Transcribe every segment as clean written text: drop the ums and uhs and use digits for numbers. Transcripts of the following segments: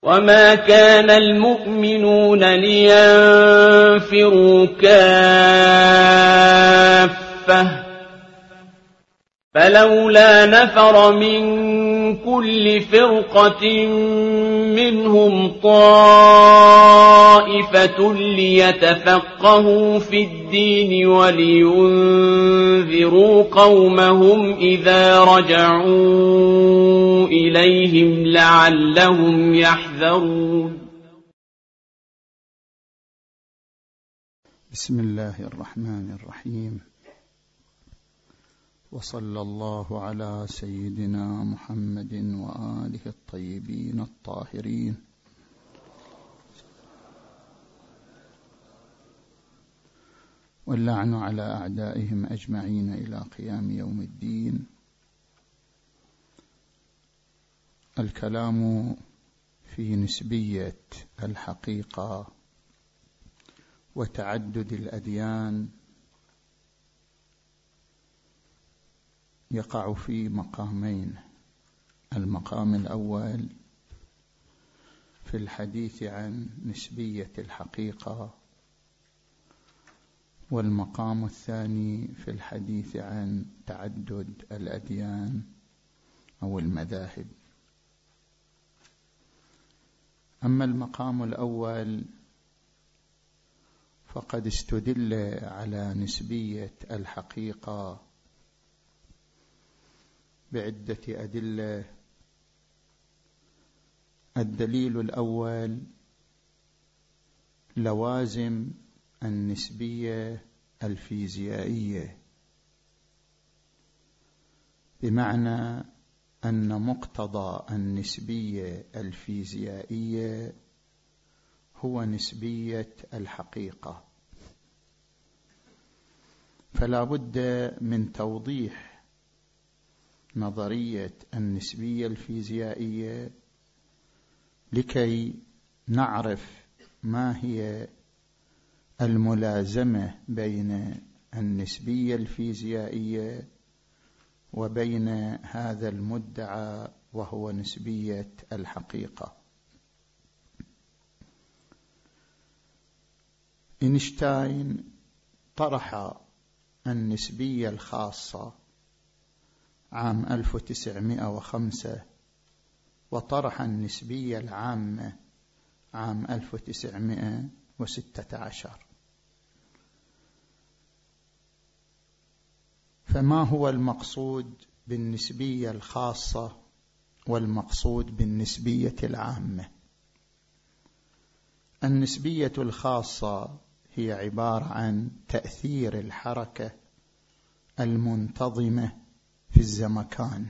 وما كان المؤمنون لينفروا كافة فلولا نفر من كل فرقة منهم طائفة ليتفقهوا في الدين ولينذروا قومهم إذا رجعوا إليهم لعلهم يحذرون. بسم الله الرحمن الرحيم، وصلى الله على سيدنا محمد وآله الطيبين الطاهرين. واللعن على أعدائهم أجمعين إلى قيام يوم الدين. الكلام في نسبية الحقيقة وتعدد الأديان يقع في مقامين: المقام الأول في الحديث عن نسبية الحقيقة، والمقام الثاني في الحديث عن تعدد الأديان أو المذاهب. أما المقام الأول فقد استدل على نسبية الحقيقة بعدة أدلة. الدليل الأول لوازم النسبية الفيزيائية، بمعنى أن مقتضى النسبية الفيزيائية هو نسبية الحقيقة، فلا بد من توضيح نظرية النسبية الفيزيائية لكي نعرف ما هي الملازمة بين النسبية الفيزيائية وبين هذا المدعى وهو نسبية الحقيقة. إينشتاين طرح النسبية الخاصة عام 1905 وطرح النسبية العامة عام 1916. فما هو المقصود بالنسبية الخاصة والمقصود بالنسبية العامة؟ النسبية الخاصة هي عبارة عن تأثير الحركة المنتظمة في الزمكان،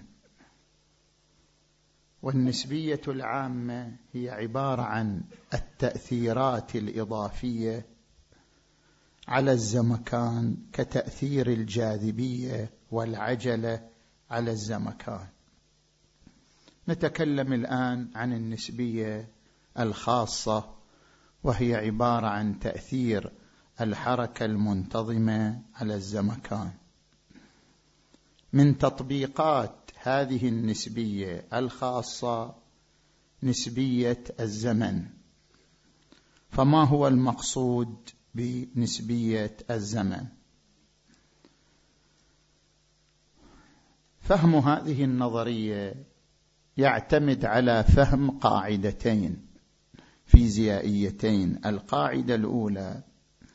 والنسبية العامة هي عبارة عن التأثيرات الإضافية على الزمكان كتأثير الجاذبية والعجلة على الزمكان. نتكلم الآن عن النسبية الخاصة، وهي عبارة عن تأثير الحركة المنتظمة على الزمكان. من تطبيقات هذه النسبية الخاصة نسبية الزمن. فما هو المقصود بنسبية الزمن؟ فهم هذه النظرية يعتمد على فهم قاعدتين فيزيائيتين. القاعدة الأولى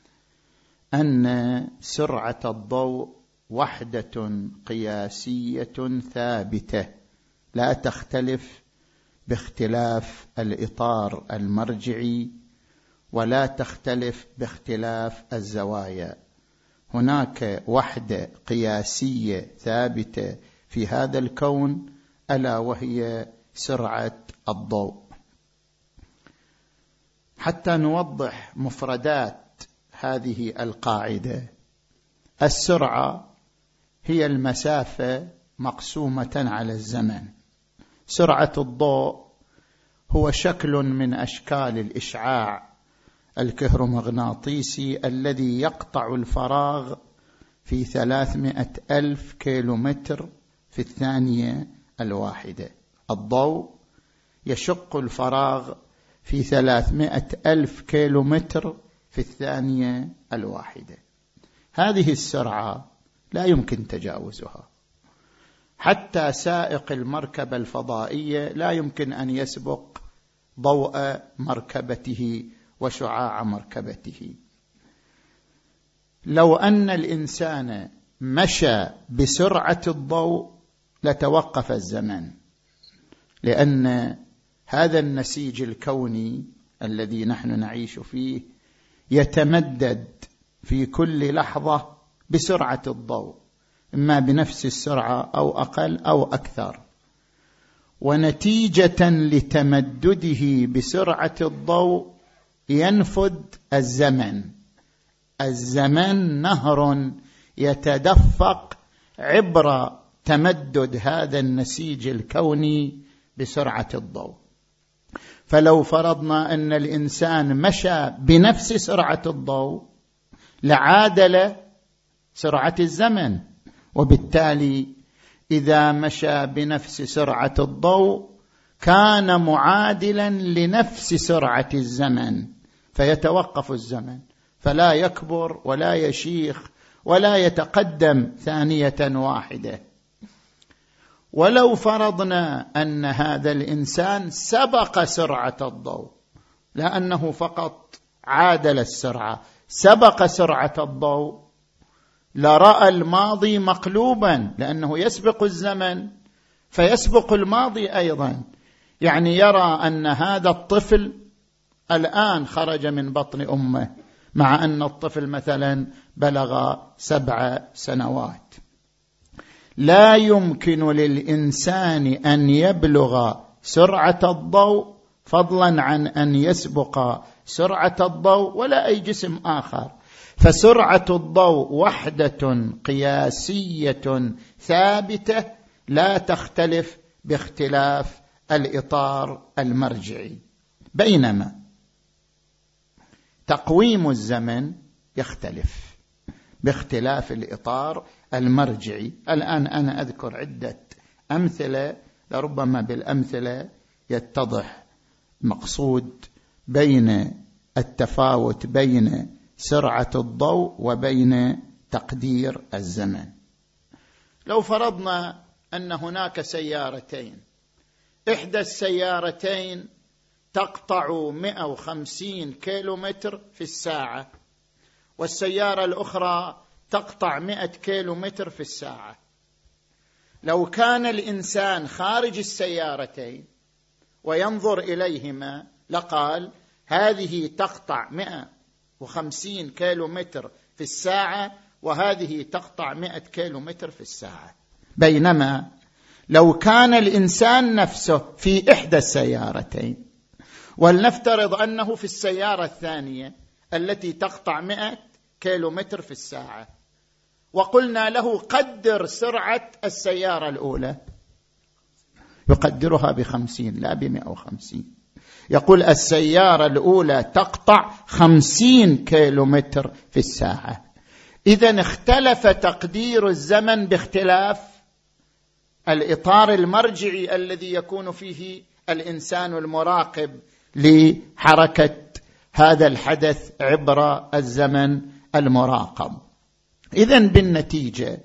أن سرعة الضوء وحدة قياسية ثابتة لا تختلف باختلاف الإطار المرجعي ولا تختلف باختلاف الزوايا. هناك وحدة قياسية ثابتة في هذا الكون ألا وهي سرعة الضوء. حتى نوضح مفردات هذه القاعدة: السرعة هي المسافة مقسومة على الزمن. سرعة الضوء هو شكل من أشكال الإشعاع الكهرومغناطيسي الذي يقطع الفراغ في 300,000 كيلومتر في الثانية الواحدة. الضوء يشق الفراغ في 300,000 كيلومتر في الثانية الواحدة. هذه السرعة لا يمكن تجاوزها. حتى سائق المركبة الفضائية لا يمكن أن يسبق ضوء مركبته وشعاع مركبته. لو أن الإنسان مشى بسرعة الضوء لتوقف الزمن، لأن هذا النسيج الكوني الذي نحن نعيش فيه يتمدد في كل لحظة بسرعة الضوء، إما بنفس السرعة أو أقل أو أكثر. ونتيجة لتمدده بسرعة الضوء ينفد الزمن. الزمن نهر يتدفق عبر تمدد هذا النسيج الكوني بسرعة الضوء. فلو فرضنا أن الإنسان مشى بنفس سرعة الضوء لعادل سرعة الزمن، وبالتالي إذا مشى بنفس سرعة الضوء كان معادلا لنفس سرعة الزمن، فيتوقف الزمن فلا يكبر ولا يشيخ ولا يتقدم ثانية واحدة. ولو فرضنا أن هذا الإنسان سبق سرعة الضوء، لأنه فقط عادل السرعة، سبق سرعة الضوء، لرأى الماضي مقلوبا، لأنه يسبق الزمن فيسبق الماضي أيضا. يعني يرى أن هذا الطفل الآن خرج من بطن أمه، مع أن الطفل مثلا بلغ 7 سنوات. لا يمكن للإنسان أن يبلغ سرعة الضوء فضلا عن أن يسبق سرعة الضوء ولا أي جسم آخر. فسرعة الضوء وحدة قياسية ثابتة لا تختلف باختلاف الإطار المرجعي، بينما تقويم الزمن يختلف باختلاف الإطار المرجعي. الآن أنا أذكر عدة أمثلة، لربما بالأمثلة يتضح مقصود بين التفاوت بين سرعة الضوء وبين تقدير الزمن. لو فرضنا أن هناك سيارتين، إحدى السيارتين تقطع 150 كيلومتر في الساعة، والسيارة الأخرى تقطع 100 كيلومتر في الساعة. لو كان الإنسان خارج السيارتين وينظر إليهما لقال هذه تقطع 150 كيلومتر في الساعة وهذه تقطع 100 كيلومتر في الساعة. بينما لو كان الإنسان نفسه في إحدى السيارتين، ولنفترض أنه في السيارة الثانية التي تقطع 100 كيلومتر في الساعة، وقلنا له قدر سرعة السيارة الأولى، يقدرها ب50 لا ب150. يقول السيارة الأولى تقطع 50 كيلومتر في الساعة. إذن اختلف تقدير الزمن باختلاف الإطار المرجعي الذي يكون فيه الإنسان المراقب لحركة هذا الحدث عبر الزمن المراقب. إذن بالنتيجة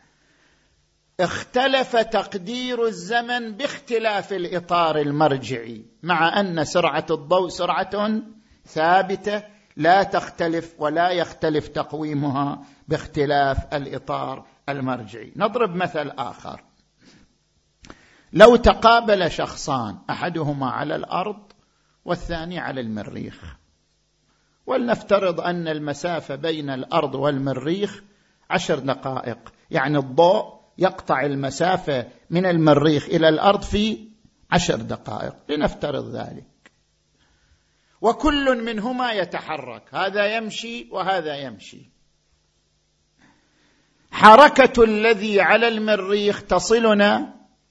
اختلف تقدير الزمن باختلاف الإطار المرجعي، مع أن سرعة الضوء سرعة ثابتة لا تختلف ولا يختلف تقويمها باختلاف الإطار المرجعي. نضرب مثل آخر. لو تقابل شخصان، أحدهما على الأرض والثاني على المريخ، ولنفترض أن المسافة بين الأرض والمريخ 10 دقائق، يعني الضوء يقطع المسافة من المريخ إلى الأرض في 10 دقائق، لنفترض ذلك. وكل منهما يتحرك، هذا يمشي وهذا يمشي. حركة الذي على المريخ تصلنا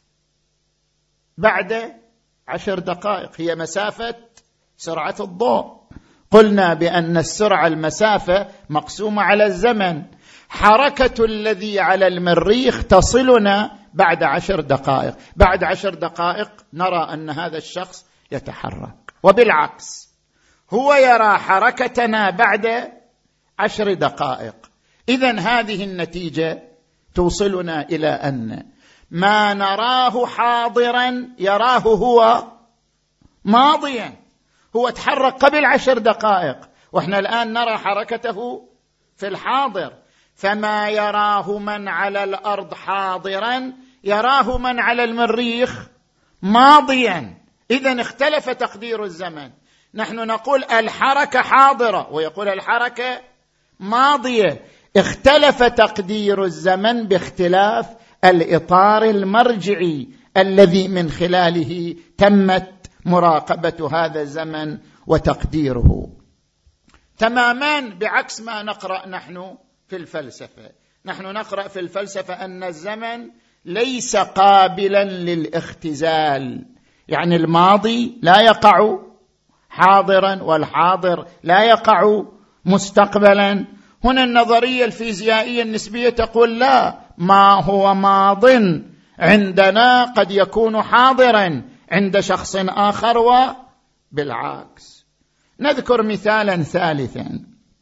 بعد 10 دقائق، هي مسافة سرعة الضوء. قلنا بأن السرعة المسافة مقسومة على الزمن. حركة الذي على المريخ تصلنا بعد 10 دقائق. بعد 10 دقائق نرى أن هذا الشخص يتحرك. وبالعكس هو يرى حركتنا بعد 10 دقائق. إذن هذه النتيجة توصلنا إلى أن ما نراه حاضرا يراه هو ماضيا. هو تحرك قبل 10 دقائق وإحنا الآن نرى حركته في الحاضر، فما يراه من على الأرض حاضرا يراه من على المريخ ماضيا. إذن اختلف تقدير الزمن. نحن نقول الحركة حاضرة ويقول الحركة ماضية. اختلف تقدير الزمن باختلاف الإطار المرجعي الذي من خلاله تمت مراقبة هذا الزمن وتقديره، تماما بعكس ما نقرأ نحن في الفلسفة. نحن نقرأ في الفلسفة أن الزمن ليس قابلا للاختزال، يعني الماضي لا يقع حاضرا والحاضر لا يقع مستقبلا. هنا النظرية الفيزيائية النسبية تقول لا، ما هو ماض عندنا قد يكون حاضرا عند شخص آخر وبالعكس. نذكر مثالا ثالثا.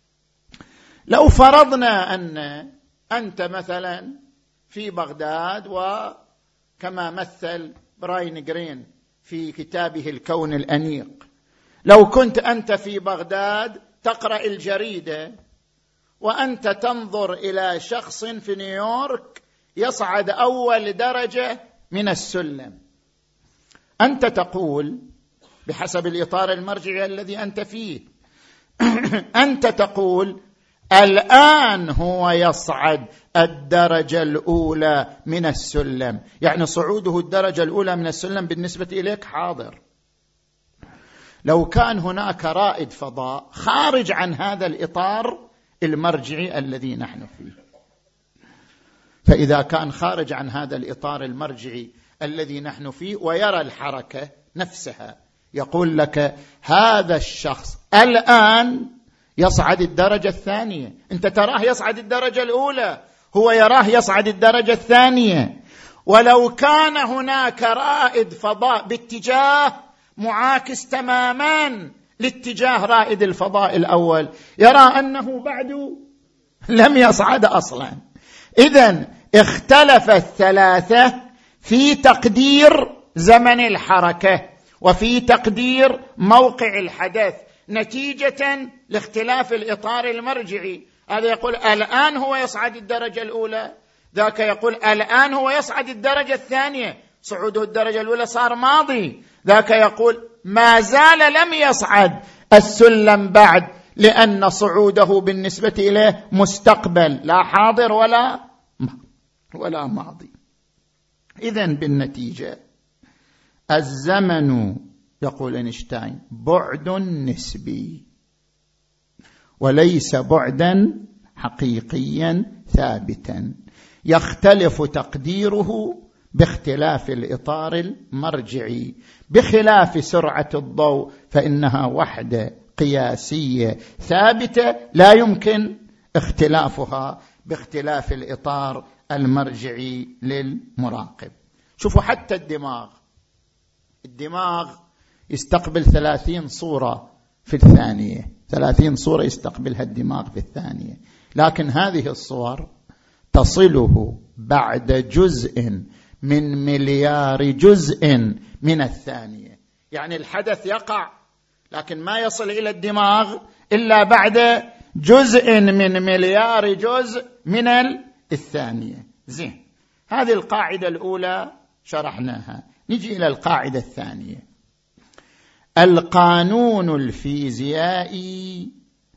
لو فرضنا أن أنت مثلا في بغداد، وكما مثل براين جرين في كتابه الكون الأنيق، لو كنت أنت في بغداد تقرأ الجريدة وأنت تنظر إلى شخص في نيويورك يصعد أول درجة من السلم، أنت تقول بحسب الإطار المرجعي الذي أنت فيه أنت تقول الآن هو يصعد الدرجة الأولى من السلم، يعني صعوده الدرجة الأولى من السلم بالنسبة إليك حاضر. لو كان هناك رائد فضاء خارج عن هذا الإطار المرجعي الذي نحن فيه، فإذا كان خارج عن هذا الإطار المرجعي الذي نحن فيه ويرى الحركة نفسها، يقول لك هذا الشخص الآن يصعد الدرجة الثانية، أنت تراه يصعد الدرجة الأولى، هو يراه يصعد الدرجة الثانية. ولو كان هناك رائد فضاء باتجاه معاكس تماما لاتجاه رائد الفضاء الأول، يرى أنه بعد لم يصعد أصلا. إذن اختلف الثلاثة في تقدير زمن الحركة وفي تقدير موقع الحدث نتيجة لاختلاف الإطار المرجعي. هذا يقول الآن هو يصعد الدرجة الأولى، ذاك يقول الآن هو يصعد الدرجة الثانية، صعوده الدرجة الأولى صار ماضي، ذاك يقول ما زال لم يصعد السلم بعد، لأن صعوده بالنسبة إليه مستقبل لا حاضر ولا ماضي. إذن بالنتيجة الزمن يقول أينشتاين بعد نسبي وليس بعدا حقيقيا ثابتا، يختلف تقديره باختلاف الإطار المرجعي، بخلاف سرعة الضوء فإنها وحدة قياسية ثابتة لا يمكن اختلافها باختلاف الإطار المرجعي للمراقب. شوفوا حتى الدماغ يستقبل 30 صورة في الثانية، 30 صورة يستقبلها الدماغ في الثانية، لكن هذه الصور تصله بعد جزء من مليار جزء من الثانية. يعني الحدث يقع لكن ما يصل إلى الدماغ إلا بعد جزء من مليار جزء من الثانية. زين، هذه القاعدة الأولى شرحناها. نجي إلى القاعدة الثانية. القانون الفيزيائي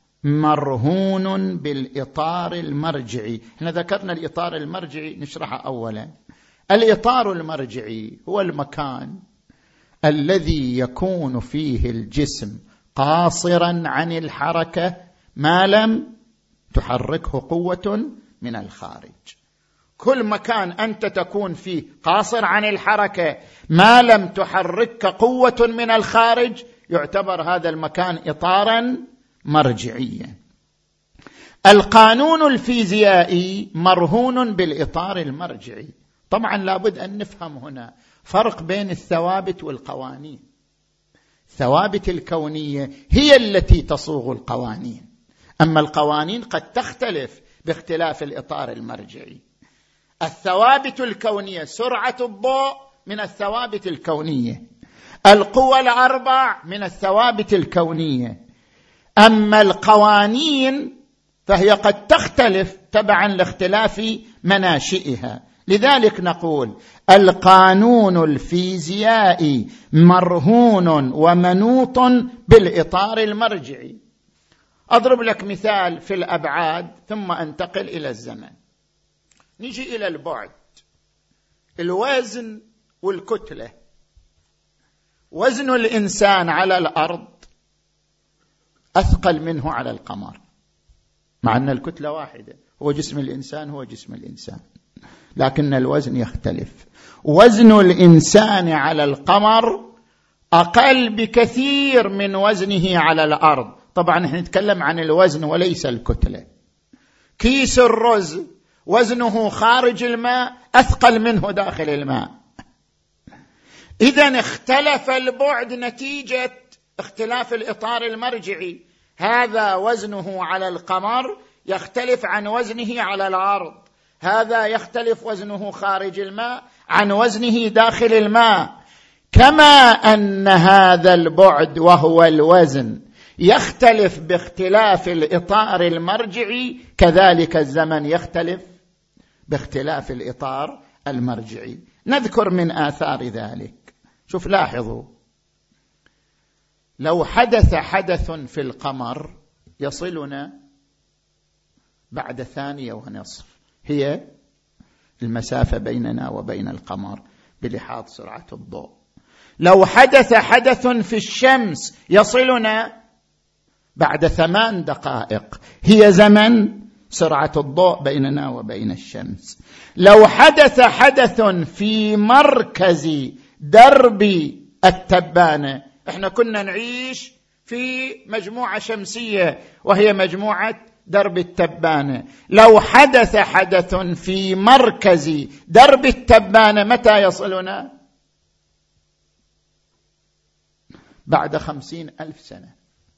مرهون بالإطار المرجعي. احنا ذكرنا الإطار المرجعي، نشرحه أولا. الإطار المرجعي هو المكان الذي يكون فيه الجسم قاصرا عن الحركة ما لم تحركه قوة من الخارج. كل مكان أنت تكون فيه قاصر عن الحركة ما لم تحرك قوة من الخارج يعتبر هذا المكان إطارا مرجعيا. القانون الفيزيائي مرهون بالإطار المرجعي. طبعا لابد أن نفهم هنا فرق بين الثوابت والقوانين. الثوابت الكونية هي التي تصوغ القوانين، أما القوانين قد تختلف باختلاف الإطار المرجعي. الثوابت الكونية سرعة الضوء من الثوابت الكونية، القوى الأربع من الثوابت الكونية، أما القوانين فهي قد تختلف تبعا لاختلاف مناشئها. لذلك نقول القانون الفيزيائي مرهون ومنوط بالإطار المرجعي. أضرب لك مثال في الأبعاد ثم أنتقل إلى الزمن. نجي إلى البعد، الوزن والكتلة. وزن الإنسان على الأرض أثقل منه على القمر، مع أن الكتلة واحدة، هو جسم الإنسان هو جسم الإنسان، لكن الوزن يختلف. وزن الإنسان على القمر أقل بكثير من وزنه على الأرض. طبعا نحن نتكلم عن الوزن وليس الكتلة. كيس الرز وزنه خارج الماء أثقل منه داخل الماء. إذن اختلف البعد نتيجة اختلاف الإطار المرجعي. هذا وزنه على القمر يختلف عن وزنه على الأرض، هذا يختلف وزنه خارج الماء عن وزنه داخل الماء. كما أن هذا البعد وهو الوزن يختلف باختلاف الإطار المرجعي، كذلك الزمن يختلف باختلاف الإطار المرجعي. نذكر من آثار ذلك. شوف، لاحظوا، لو حدث حدث في القمر يصلنا بعد 1.5 ثانية، هي المسافة بيننا وبين القمر بلحاظ سرعة الضوء. لو حدث حدث في الشمس يصلنا بعد 8 دقائق، هي زمن سرعة الضوء بيننا وبين الشمس. لو حدث حدث في مركز درب التبانة، احنا كنا نعيش في مجموعة شمسية وهي مجموعة درب التبانة، لو حدث حدث في مركز درب التبانة متى يصلنا؟ بعد 50,000 سنة.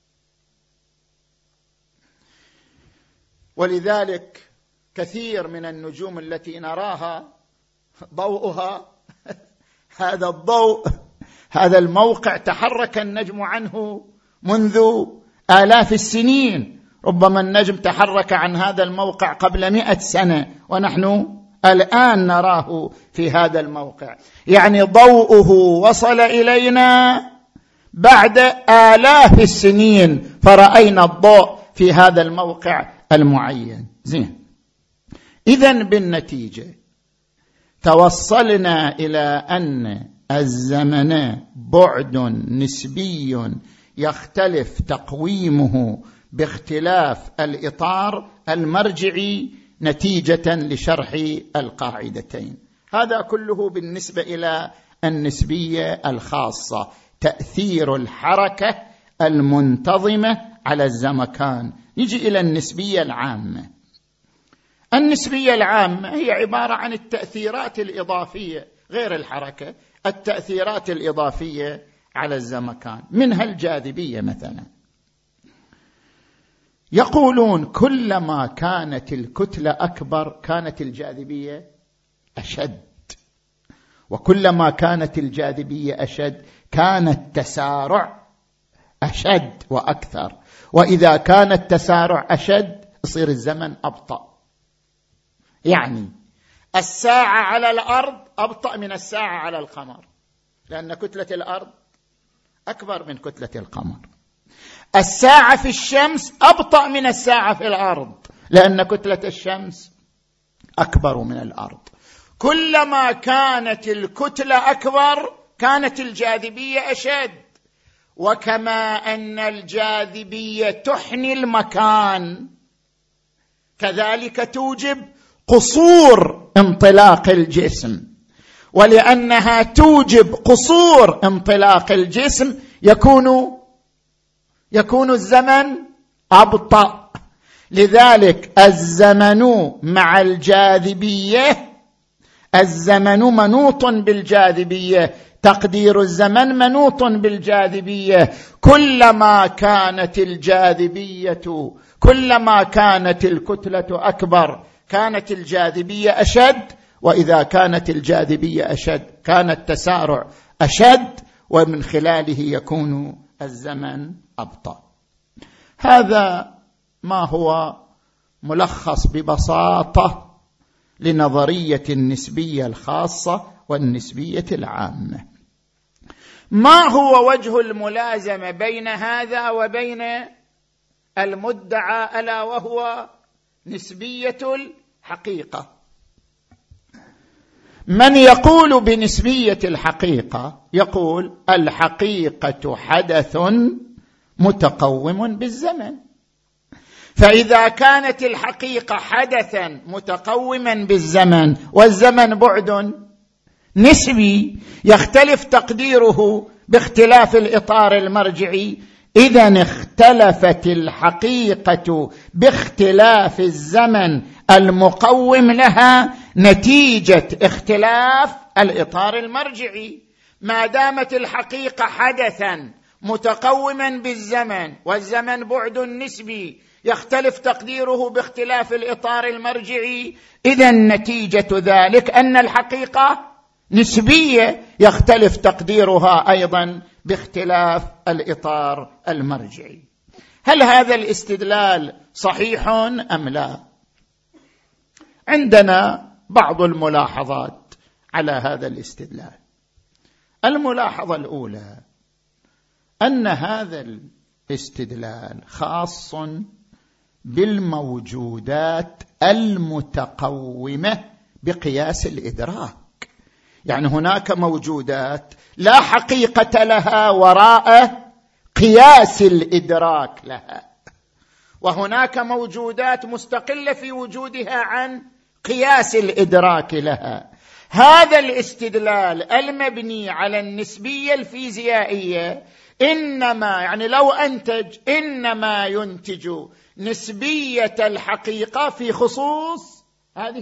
ولذلك كثير من النجوم التي نراها ضوءها هذا الضوء، هذا الموقع تحرك النجم عنه منذ آلاف السنين. ربما النجم تحرك عن هذا الموقع قبل 100 سنة ونحن الآن نراه في هذا الموقع. يعني ضوءه وصل إلينا بعد آلاف السنين، فرأينا الضوء في هذا الموقع المعين. زين، إذن بالنتيجة توصلنا إلى أن الزمن بعد نسبي يختلف تقويمه باختلاف الإطار المرجعي نتيجة لشرح القاعدتين. هذا كله بالنسبة إلى النسبية الخاصة، تأثير الحركة المنتظمة على الزمكان. يجي إلى النسبية العامة. النسبية العامة هي عبارة عن التأثيرات الإضافية غير الحركة، التأثيرات الإضافية على الزمكان، منها الجاذبية مثلا. يقولون كلما كانت الكتلة أكبر كانت الجاذبية أشد، وكلما كانت الجاذبية أشد كان التسارع أشد وأكثر، وإذا كان التسارع أشد يصير الزمن أبطأ. يعني الساعة على الأرض أبطأ من الساعة على القمر، لأن كتلة الأرض أكبر من كتلة القمر. الساعة في الشمس أبطأ من الساعة في الأرض، لأن كتلة الشمس أكبر من الأرض. كلما كانت الكتلة أكبر كانت الجاذبية أشد. وكما أن الجاذبية تحني المكان، كذلك توجب قصور انطلاق الجسم، ولأنها توجب قصور انطلاق الجسم يكون الزمن أبطأ. لذلك الزمن مع الجاذبية، الزمن منوط بالجاذبية، تقدير الزمن منوط بالجاذبية. كلما كانت الجاذبية، كلما كانت الكتلة أكبر كانت الجاذبية أشد، وإذا كانت الجاذبية أشد كان التسارع أشد، ومن خلاله يكون الزمن أبطأ. هذا ما هو ملخص ببساطة لنظرية النسبية الخاصة والنسبية العامة. ما هو وجه الملازمة بين هذا وبين المدعى ألا وهو نسبية الحقيقة؟ من يقول بنسبية الحقيقة يقول الحقيقة حدث متقوم بالزمن، فإذا كانت الحقيقة حدثا متقوما بالزمن والزمن بعد نسبي يختلف تقديره باختلاف الإطار المرجعي، إذن اختلفت الحقيقة باختلاف الزمن المقوم لها نتيجة اختلاف الإطار المرجعي. ما دامت الحقيقة حدثا متقوما بالزمن والزمن بعد نسبي يختلف تقديره باختلاف الإطار المرجعي، إذن نتيجة ذلك أن الحقيقة نسبية يختلف تقديرها أيضا باختلاف الإطار المرجعي. هل هذا الاستدلال صحيح أم لا؟ عندنا بعض الملاحظات على هذا الاستدلال. الملاحظة الأولى أن هذا الاستدلال خاص بالموجودات المتقومة بقياس الإدراك، يعني هناك موجودات لا حقيقة لها وراء قياس الإدراك لها، وهناك موجودات مستقلة في وجودها عن قياس الإدراك لها. هذا الاستدلال المبني على النسبية الفيزيائية لو أنتج إنما ينتج نسبية الحقيقة في خصوص هذه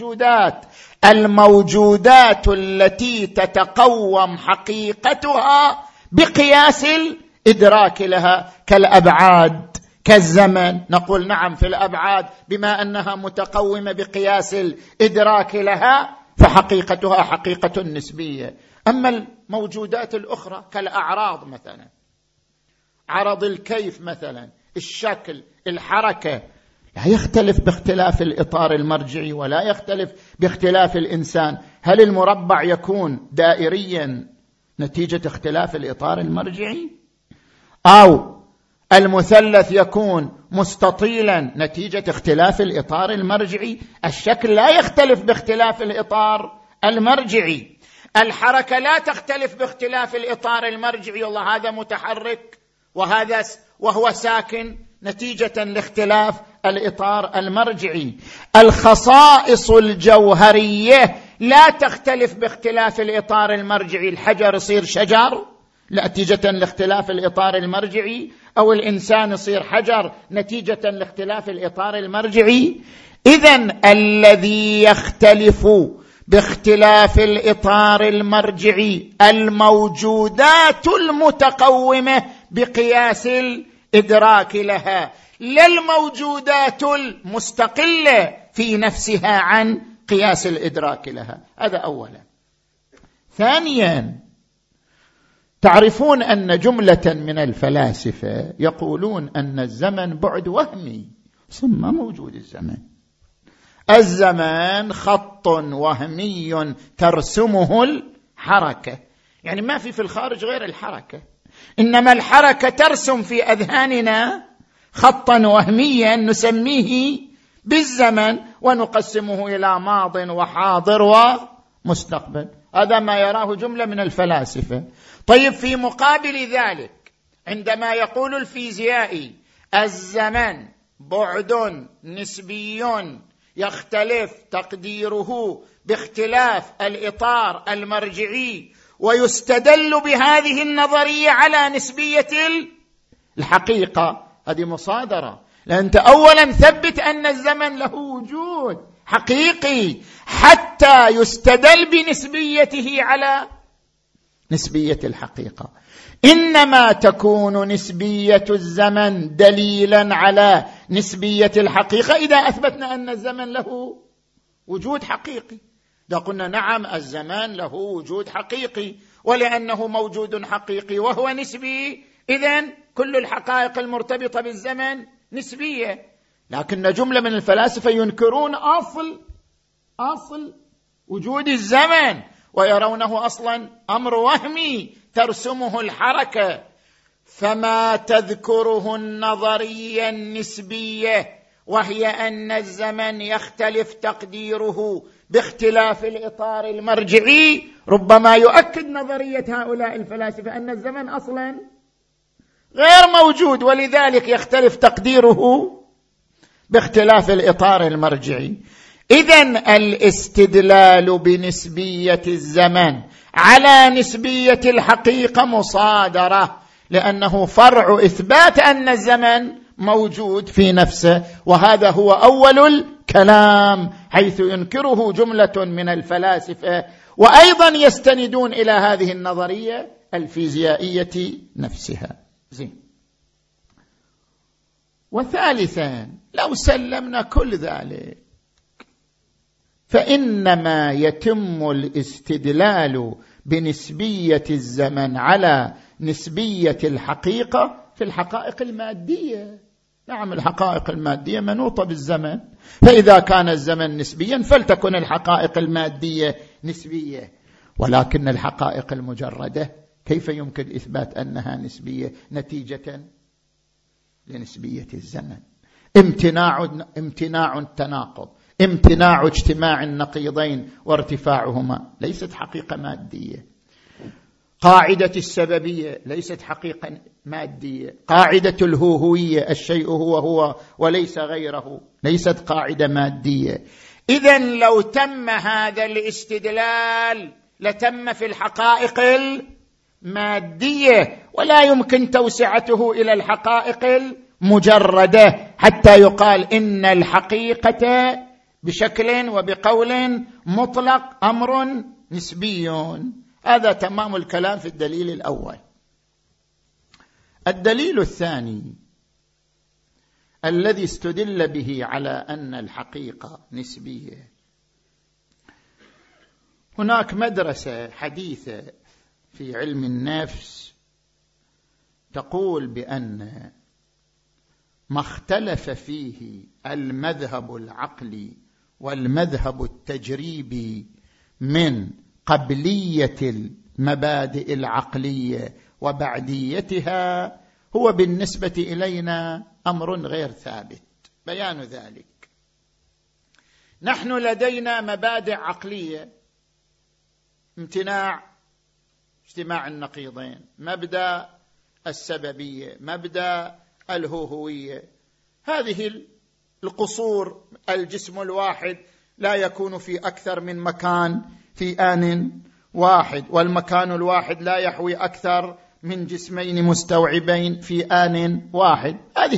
الموجودات التي تتقوم حقيقتها بقياس الإدراك لها، كالأبعاد كالزمن. نقول نعم في الأبعاد بما أنها متقومة بقياس الإدراك لها فحقيقتها حقيقة نسبية. أما الموجودات الأخرى كالأعراض مثلا، عرض الكيف مثلا، الشكل، الحركة، لا يختلف باختلاف الإطار المرجعي ولا يختلف باختلاف الإنسان. هل المربع يكون دائريا نتيجة اختلاف الإطار المرجعي، أو المثلث يكون مستطيلا نتيجة اختلاف الإطار المرجعي؟ الشكل لا يختلف باختلاف الإطار المرجعي، الحركة لا تختلف باختلاف الإطار المرجعي، والله هذا متحرك وهو ساكن نتيجة لاختلاف الإطار المرجعي. الخصائص الجوهرية لا تختلف باختلاف الإطار المرجعي، الحجر يصير شجر نتيجة لاختلاف الإطار المرجعي، أو الإنسان يصير حجر نتيجة لاختلاف الإطار المرجعي. إذن الذي يختلف باختلاف الإطار المرجعي الموجودات المتقومة بقياس الإدراك لها، لا الموجودات المستقلة في نفسها عن قياس الإدراك لها. هذا أولا. ثانيا، تعرفون أن جملة من الفلاسفة يقولون أن الزمن بعد وهمي، ثم موجود الزمن خط وهمي ترسمه الحركة، يعني ما في الخارج غير الحركة، إنما الحركة ترسم في أذهاننا خطا وهميا نسميه بالزمن ونقسمه إلى ماض وحاضر ومستقبل. هذا ما يراه جملة من الفلاسفة. طيب، في مقابل ذلك عندما يقول الفيزيائي الزمن بعد نسبي يختلف تقديره باختلاف الإطار المرجعي، ويستدل بهذه النظرية على نسبية الحقيقة، هذه مصادرة. لأن أنت أولا ثبت أن الزمن له وجود حقيقي حتى يستدل بنسبيته على نسبية الحقيقة، إنما تكون نسبية الزمن دليلا على نسبية الحقيقة إذا أثبتنا أن الزمن له وجود حقيقي. إذا قلنا نعم الزمان له وجود حقيقي، ولأنه موجود حقيقي وهو نسبي، إذن كل الحقائق المرتبطة بالزمن نسبية. لكن جملة من الفلاسفة ينكرون أصل وجود الزمن، ويرونه أصلا أمر وهمي ترسمه الحركة. فما تذكره النظرية النسبية، وهي أن الزمن يختلف تقديره باختلاف الإطار المرجعي، ربما يؤكد نظرية هؤلاء الفلاسفة أن الزمن أصلا غير موجود، ولذلك يختلف تقديره باختلاف الإطار المرجعي. إذن الاستدلال بنسبية الزمن على نسبية الحقيقة مصادرة، لأنه فرع إثبات أن الزمن موجود في نفسه، وهذا هو أول الكلام، حيث ينكره جملة من الفلاسفة، وأيضا يستندون إلى هذه النظرية الفيزيائية نفسها. وثالثا، لو سلمنا كل ذلك، فإنما يتم الاستدلال بنسبية الزمن على نسبية الحقيقة في الحقائق المادية. نعم، الحقائق المادية منوطة بالزمن، فإذا كان الزمن نسبيا فلتكن الحقائق المادية نسبية. ولكن الحقائق المجردة كيف يمكن إثبات أنها نسبية نتيجة لنسبية الزمن؟ امتناع التناقض، امتناع اجتماع النقيضين وارتفاعهما ليست حقيقة مادية. قاعدة السببية ليست حقيقة مادية. قاعدة الهوهوية، الشيء هو وليس غيره، ليست قاعدة مادية. إذن لو تم هذا الاستدلال لتم في الحقائق المادية، ولا يمكن توسعته إلى الحقائق المجردة حتى يقال إن الحقيقة بشكل وبقول مطلق أمر نسبي. هذا تمام الكلام في الدليل الأول. الدليل الثاني الذي استدل به على أن الحقيقة نسبية، هناك مدرسة حديثة في علم النفس تقول بأن ما اختلف فيه المذهب العقلي والمذهب التجريبي من قبلية المبادئ العقلية وبعديتها هو بالنسبة إلينا أمر غير ثابت. بيان ذلك: نحن لدينا مبادئ عقلية، اجتماع النقيضين، مبدأ السببية، مبدأ الهوهوية. هذه القصور، الجسم الواحد لا يكون في أكثر من مكان في آن واحد، والمكان الواحد لا يحوي أكثر من جسمين مستوعبين في آن واحد.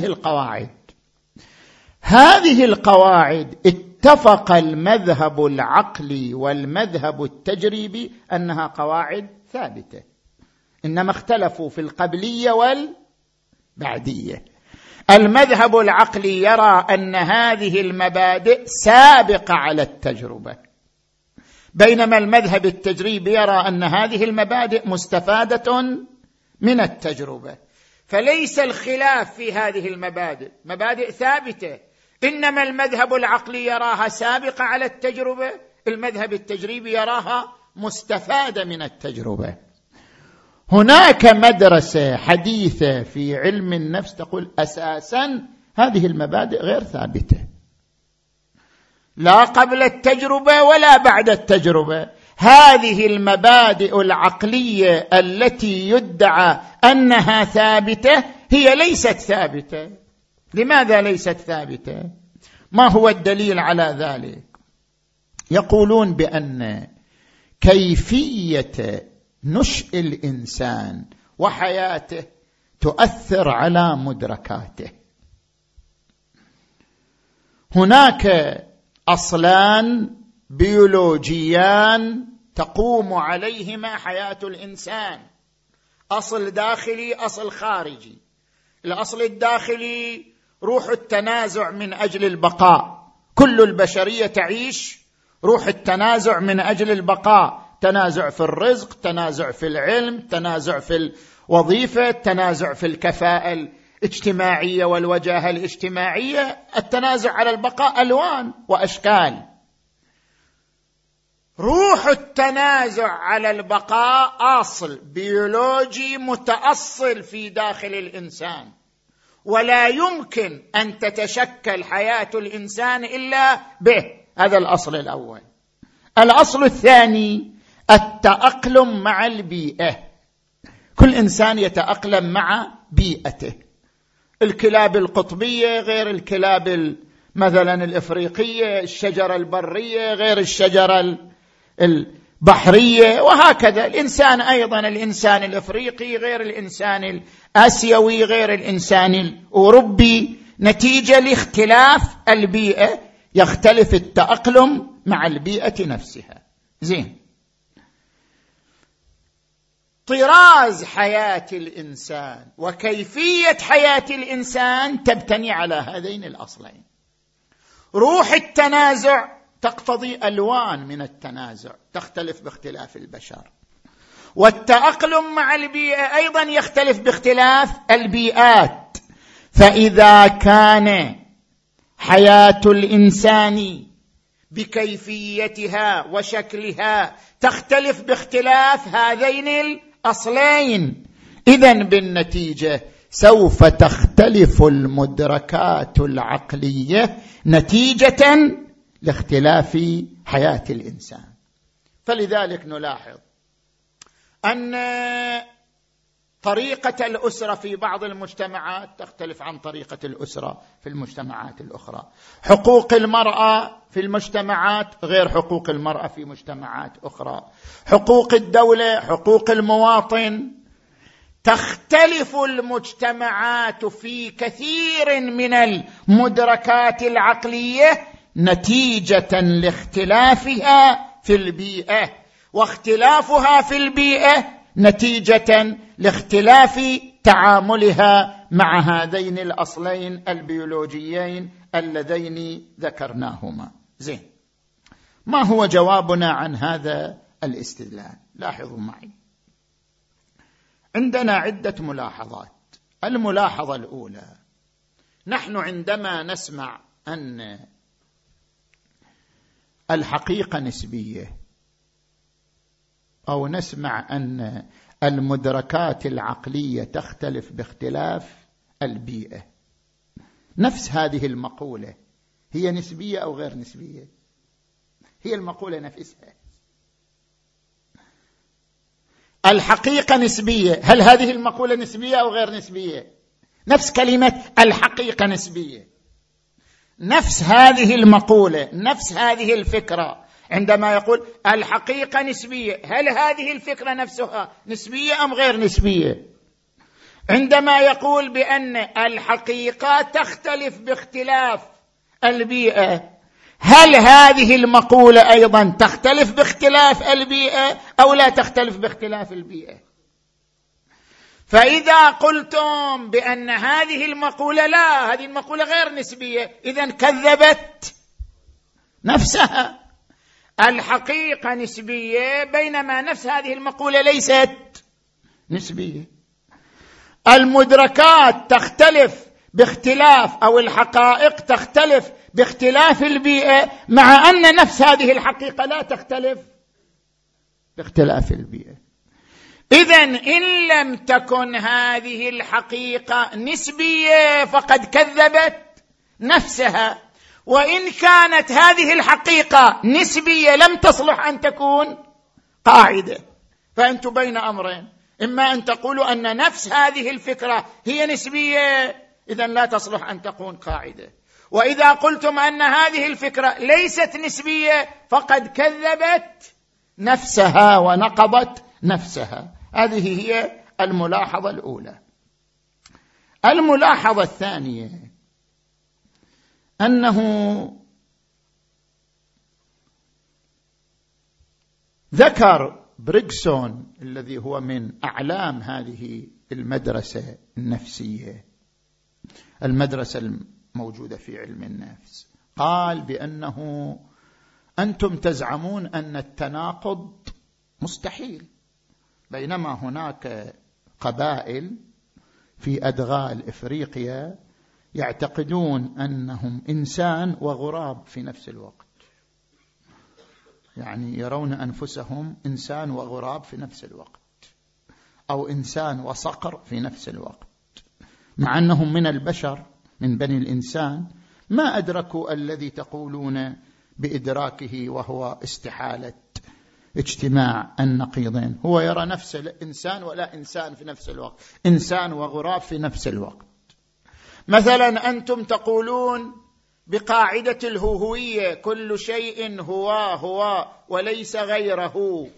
هذه القواعد اتفق المذهب العقلي والمذهب التجريبي أنها قواعد ثابتة، إنما اختلفوا في القبلية والبعدية. المذهب العقلي يرى أن هذه المبادئ سابقة على التجربة، بينما المذهب التجريبي يرى أن هذه المبادئ مستفادة من التجربة. فليس الخلاف في هذه المبادئ، مبادئ ثابتة، إنما المذهب العقلي يراها سابقة على التجربة، المذهب التجريبي يراها مستفادة من التجربة. هناك مدرسة حديثة في علم النفس تقول أساساً هذه المبادئ غير ثابتة، لا قبل التجربة ولا بعد التجربة. هذه المبادئ العقلية التي يدعى أنها ثابتة هي ليست ثابتة. لماذا ليست ثابتة؟ ما هو الدليل على ذلك؟ يقولون بأن كيفية نشء الإنسان وحياته تؤثر على مدركاته. هناك أصلان بيولوجيان تقوم عليهما حياة الإنسان: أصل داخلي، أصل خارجي. الأصل الداخلي روح التنازع من أجل البقاء، كل البشرية تعيش روح التنازع من أجل البقاء، تنازع في الرزق، تنازع في العلم، تنازع في الوظيفة، تنازع في الكفاءة الاجتماعية والوجاهة الاجتماعية. التنازع على البقاء ألوان وأشكال. روح التنازع على البقاء أصل بيولوجي متأصل في داخل الإنسان، ولا يمكن أن تتشكل حياة الإنسان إلا به. هذا الأصل الأول. الأصل الثاني التأقلم مع البيئة. كل إنسان يتأقلم مع بيئته. الكلاب القطبية غير الكلاب مثلا الإفريقية، الشجرة البرية غير الشجرة البحرية، وهكذا. الإنسان أيضا، الإنسان الإفريقي غير الإنسان الآسيوي غير الإنسان الأوروبي. نتيجة لاختلاف البيئة يختلف التأقلم مع البيئة نفسها. زين، طراز حياة الإنسان وكيفية حياة الإنسان تبتني على هذين الأصلين. روح التنازع تقتضي ألوان من التنازع تختلف باختلاف البشر، والتأقلم مع البيئة أيضا يختلف باختلاف البيئات. فإذا كان حياة الإنسان بكيفيتها وشكلها تختلف باختلاف هذين الأصلين، إذن بالنتيجة سوف تختلف المدركات العقلية نتيجة لاختلاف حياة الإنسان. فلذلك نلاحظ أن طريقة الأسرة في بعض المجتمعات تختلف عن طريقة الأسرة في المجتمعات الأخرى. حقوق المرأة في المجتمعات غير حقوق المرأة في مجتمعات أخرى. حقوق الدولة، حقوق المواطن. تختلف المجتمعات في كثير من المدركات العقلية نتيجة لاختلافها في البيئة، واختلافها في البيئة نتيجة لاختلاف تعاملها مع هذين الأصلين البيولوجيين اللذين ذكرناهما. زين، ما هو جوابنا عن هذا الاستدلال؟ لاحظوا معي، عندنا عدة ملاحظات. الملاحظة الأولى: نحن عندما نسمع أن الحقيقة نسبية، أو نسمع أن المدركات العقلية تختلف باختلاف البيئة، نفس هذه المقولة هي نسبية أو غير نسبية؟ هي المقولة نفسها. الحقيقة نسبية، هل هذه المقولة نسبية أو غير نسبية؟ نفس كلمة الحقيقة نسبية، نفس هذه المقولة، نفس هذه الفكرة. عندما يقول الحقيقة نسبية، هل هذه الفكرة نفسها نسبية أم غير نسبية؟ عندما يقول بأن الحقيقة تختلف باختلاف البيئة، هل هذه المقولة أيضا تختلف باختلاف البيئة أو لا تختلف باختلاف البيئة؟ فإذا قلتم بأن هذه المقولة لا، هذه المقولة غير نسبية، إذن كذبت نفسها. الحقيقة نسبية بينما نفس هذه المقولة ليست نسبية. المدركات تختلف باختلاف، أو الحقائق تختلف باختلاف البيئة، مع أن نفس هذه الحقيقة لا تختلف باختلاف البيئة. إذن إن لم تكن هذه الحقيقة نسبية فقد كذبت نفسها، وإن كانت هذه الحقيقة نسبية لم تصلح أن تكون قاعدة. فأنتم بين أمرين: إما أن تقولوا أن نفس هذه الفكرة هي نسبية، إذن لا تصلح أن تكون قاعدة، وإذا قلتم أن هذه الفكرة ليست نسبية فقد كذبت نفسها ونقضت نفسها. هذه هي الملاحظة الأولى. الملاحظة الثانية أنه ذكر بريغسون الذي هو من أعلام هذه المدرسة النفسية، المدرسة الموجودة في علم النفس، قال بأنه أنتم تزعمون أن التناقض مستحيل، بينما هناك قبائل في أدغال إفريقيا يعتقدون أنهم إنسان وغراب في نفس الوقت، يعني يرون أنفسهم إنسان وغراب في نفس الوقت، أو إنسان وصقر في نفس الوقت، مع أنهم من البشر من بني الإنسان ما أدركوا الذي تقولون بإدراكه، وهو استحالة اجتماع النقيضين. هو يرى نفسه إنسان ولا إنسان في نفس الوقت، إنسان وغراب في نفس الوقت. مثلا أنتم تقولون بقاعدة الهوية كل شيء هو وليس غيره،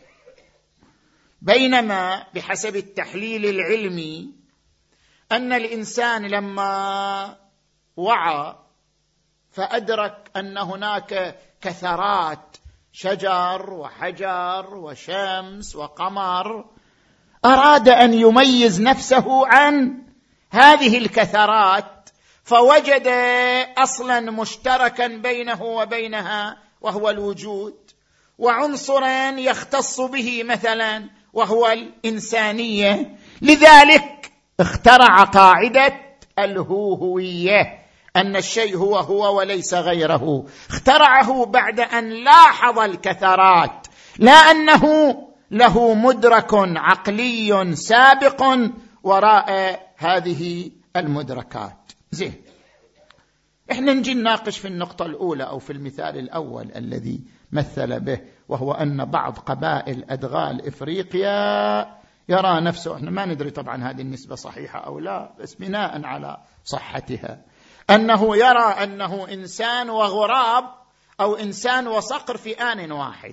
بينما بحسب التحليل العلمي أن الإنسان لما وعى فأدرك أن هناك كثرات شجر وحجر وشمس وقمر، أراد أن يميز نفسه عن هذه الكثرات، فوجد أصلا مشتركا بينه وبينها وهو الوجود، وعنصرا يختص به مثلا وهو الإنسانية، لذلك اخترع قاعدة الهوية، أن الشيء هو وليس غيره. اخترعه بعد أن لاحظ الكثرات، لا أنه له مدرك عقلي سابق وراء هذه المدركات. زين، احنا نجي نناقش في النقطة الأولى أو في المثال الأول الذي مثل به، وهو أن بعض قبائل أدغال إفريقيا يرى نفسه، احنا ما ندري طبعا هذه النسبة صحيحة أو لا، بس بناء على صحتها، أنه يرى أنه إنسان وغراب أو إنسان وصقر في آن واحد.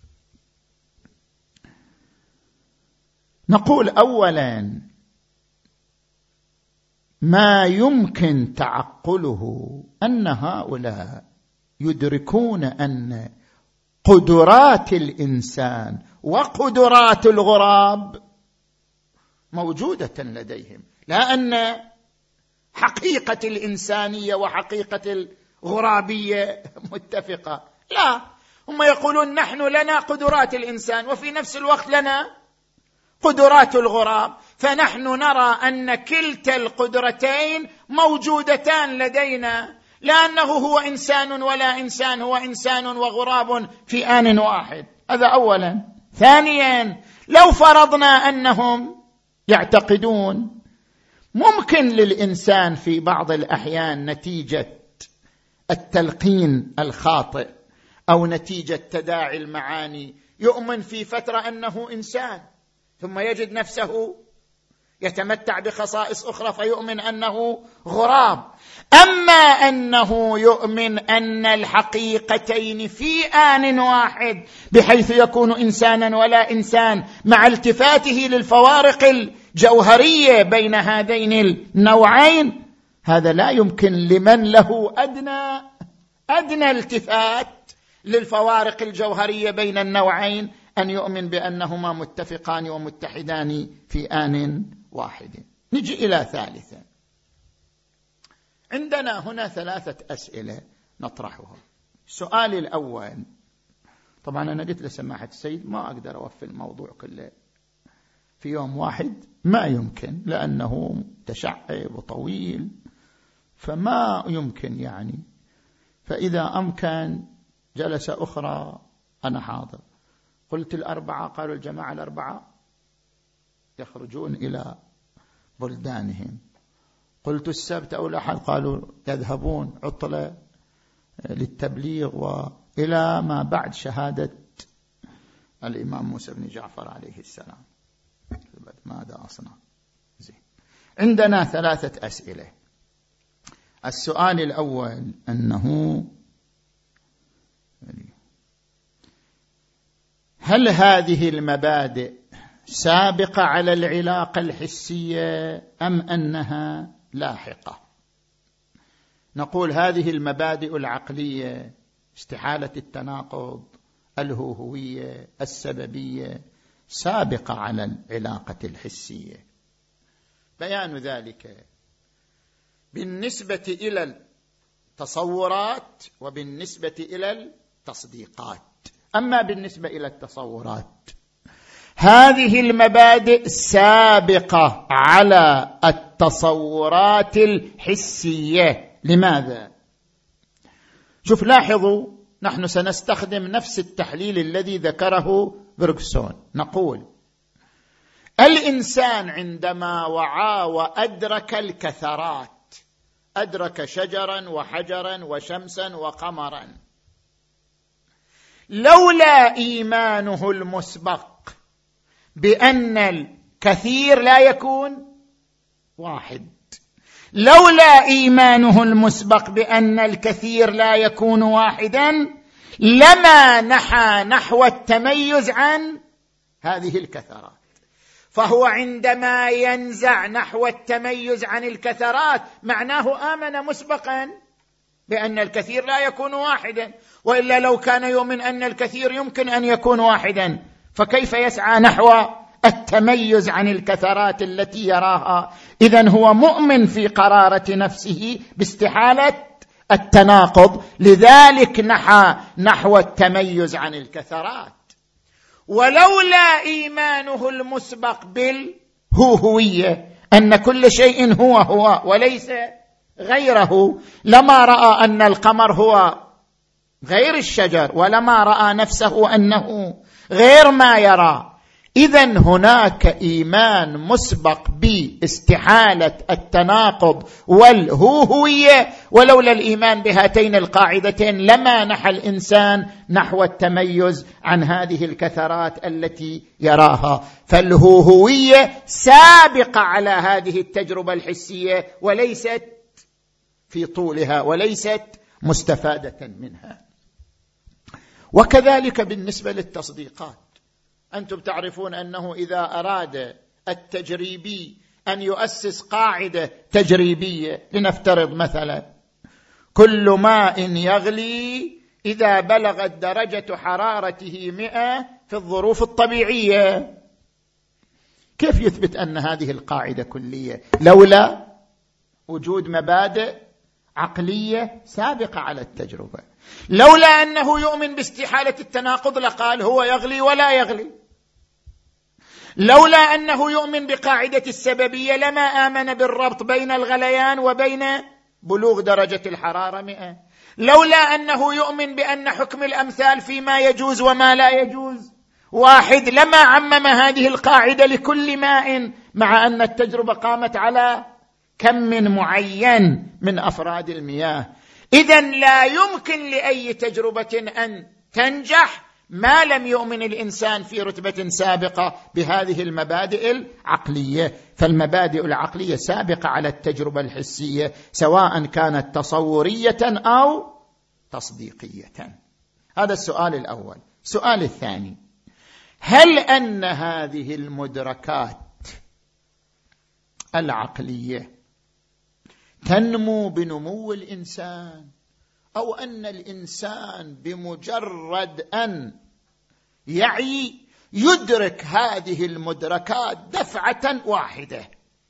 نقول أولا ما يمكن تعقله أن هؤلاء يدركون أن قدرات الإنسان وقدرات الغراب موجودة لديهم، لا أن حقيقة الإنسانية وحقيقة الغرابية متفقة، لا، هم يقولون نحن لنا قدرات الإنسان وفي نفس الوقت لنا قدرات الغراب، فنحن نرى أن كلتا القدرتين موجودتان لدينا، لأنه هو إنسان ولا إنسان، هو إنسان وغراب في آن واحد. هذا أولا. ثانيا، لو فرضنا أنهم يعتقدون ممكن للإنسان في بعض الأحيان نتيجة التلقين الخاطئ أو نتيجة تداعي المعاني يؤمن في فترة أنه إنسان، ثم يجد نفسه يتمتع بخصائص أخرى فيؤمن أنه غراب. أما أنه يؤمن أن الحقيقتين في آن واحد بحيث يكون إنسانا ولا إنسان، مع التفاته للفوارق الجوهرية بين هذين النوعين، هذا لا يمكن لمن له أدنى التفات للفوارق الجوهرية بين النوعين أن يؤمن بأنهما متفقان ومتحدان في آن واحد. نجي إلى ثالثا. عندنا هنا 3 أسئلة نطرحها. السؤال الأول، طبعا أنا قلت لسماحة السيد ما أقدر أوفي الموضوع كله في يوم واحد، ما يمكن، لأنه متشعب وطويل، فما يمكن يعني، فإذا أمكن جلسة أخرى أنا حاضر. قلت 4، قالوا الجماعة 4 يخرجون إلى بلدانهم. قلت السبت أو الأحد، قالوا يذهبون عطلة للتبليغ وإلى ما بعد شهادة الإمام موسى بن جعفر عليه السلام. ماذا أصنع؟ زين. عندنا 3 أسئلة. السؤال الأول أنه هل هذه المبادئ سابقة على العلاقة الحسية أم أنها لاحقة؟ نقول هذه المبادئ العقلية، استحالة التناقض، الهوهوية السببية سابقة على العلاقة الحسية. بيان ذلك بالنسبة إلى التصورات وبالنسبة إلى التصديقات. أما بالنسبة إلى التصورات، هذه المبادئ سابقة على التصورات الحسية. لماذا؟ شوف، لاحظوا، نحن سنستخدم نفس التحليل الذي ذكره بيرغسون. نقول الإنسان عندما وعى وأدرك الكثرات، أدرك شجرا وحجرا وشمسا وقمرا، لولا إيمانه المسبق بأن الكثير لا يكون واحد، لولا إيمانه المسبق بأن الكثير لا يكون واحدا، لما نحى نحو التميز عن هذه الكثرات. فهو عندما ينزع نحو التميز عن الكثرات معناه آمن مسبقا بأن الكثير لا يكون واحدا، وإلا لو كان يؤمن أن الكثير يمكن أن يكون واحدا فكيف يسعى نحو التميز عن الكثرات التي يراها؟ إذن هو مؤمن في قرارة نفسه باستحالة التناقض، لذلك نحى نحو التميز عن الكثرات. ولولا إيمانه المسبق بالهوهوية أن كل شيء هو وليس غيره، لما رأى أن القمر هو غير الشجر، ولما رأى نفسه أنه غير ما يرى. إذن هناك إيمان مسبق باستحالة التناقض والهوهوية، ولولا الإيمان بهاتين القاعدتين لما نحى الإنسان نحو التميز عن هذه الكثرات التي يراها. فالهوهوية سابقة على هذه التجربة الحسية وليست في طولها وليست مستفادة منها. وكذلك بالنسبة للتصديقات، أنتم تعرفون أنه إذا أراد التجريبي أن يؤسس قاعدة تجريبية، لنفترض مثلا كل ماء يغلي إذا بلغت درجة حرارته 100 في الظروف الطبيعية، كيف يثبت أن هذه القاعدة كلية لولا وجود مبادئ عقلية سابقة على التجربة؟ لولا أنه يؤمن باستحالة التناقض لقال هو يغلي ولا يغلي. لولا أنه يؤمن بقاعدة السببية لما آمن بالربط بين الغليان وبين بلوغ درجة الحرارة 100. لولا أنه يؤمن بأن حكم الأمثال فيما يجوز وما لا يجوز واحد لما عمم هذه القاعدة لكل ماء، مع أن التجربة قامت على كم معين من أفراد المياه. إذن لا يمكن لأي تجربة أن تنجح ما لم يؤمن الإنسان في رتبة سابقة بهذه المبادئ العقلية. فالمبادئ العقلية سابقة على التجربة الحسية سواء كانت تصورية أو تصديقية. هذا السؤال الأول. السؤال الثاني، هل أن هذه المدركات العقلية تنمو بنمو الإنسان، أو أن الإنسان بمجرد أن يعي يدرك هذه المدركات دفعة واحدة؟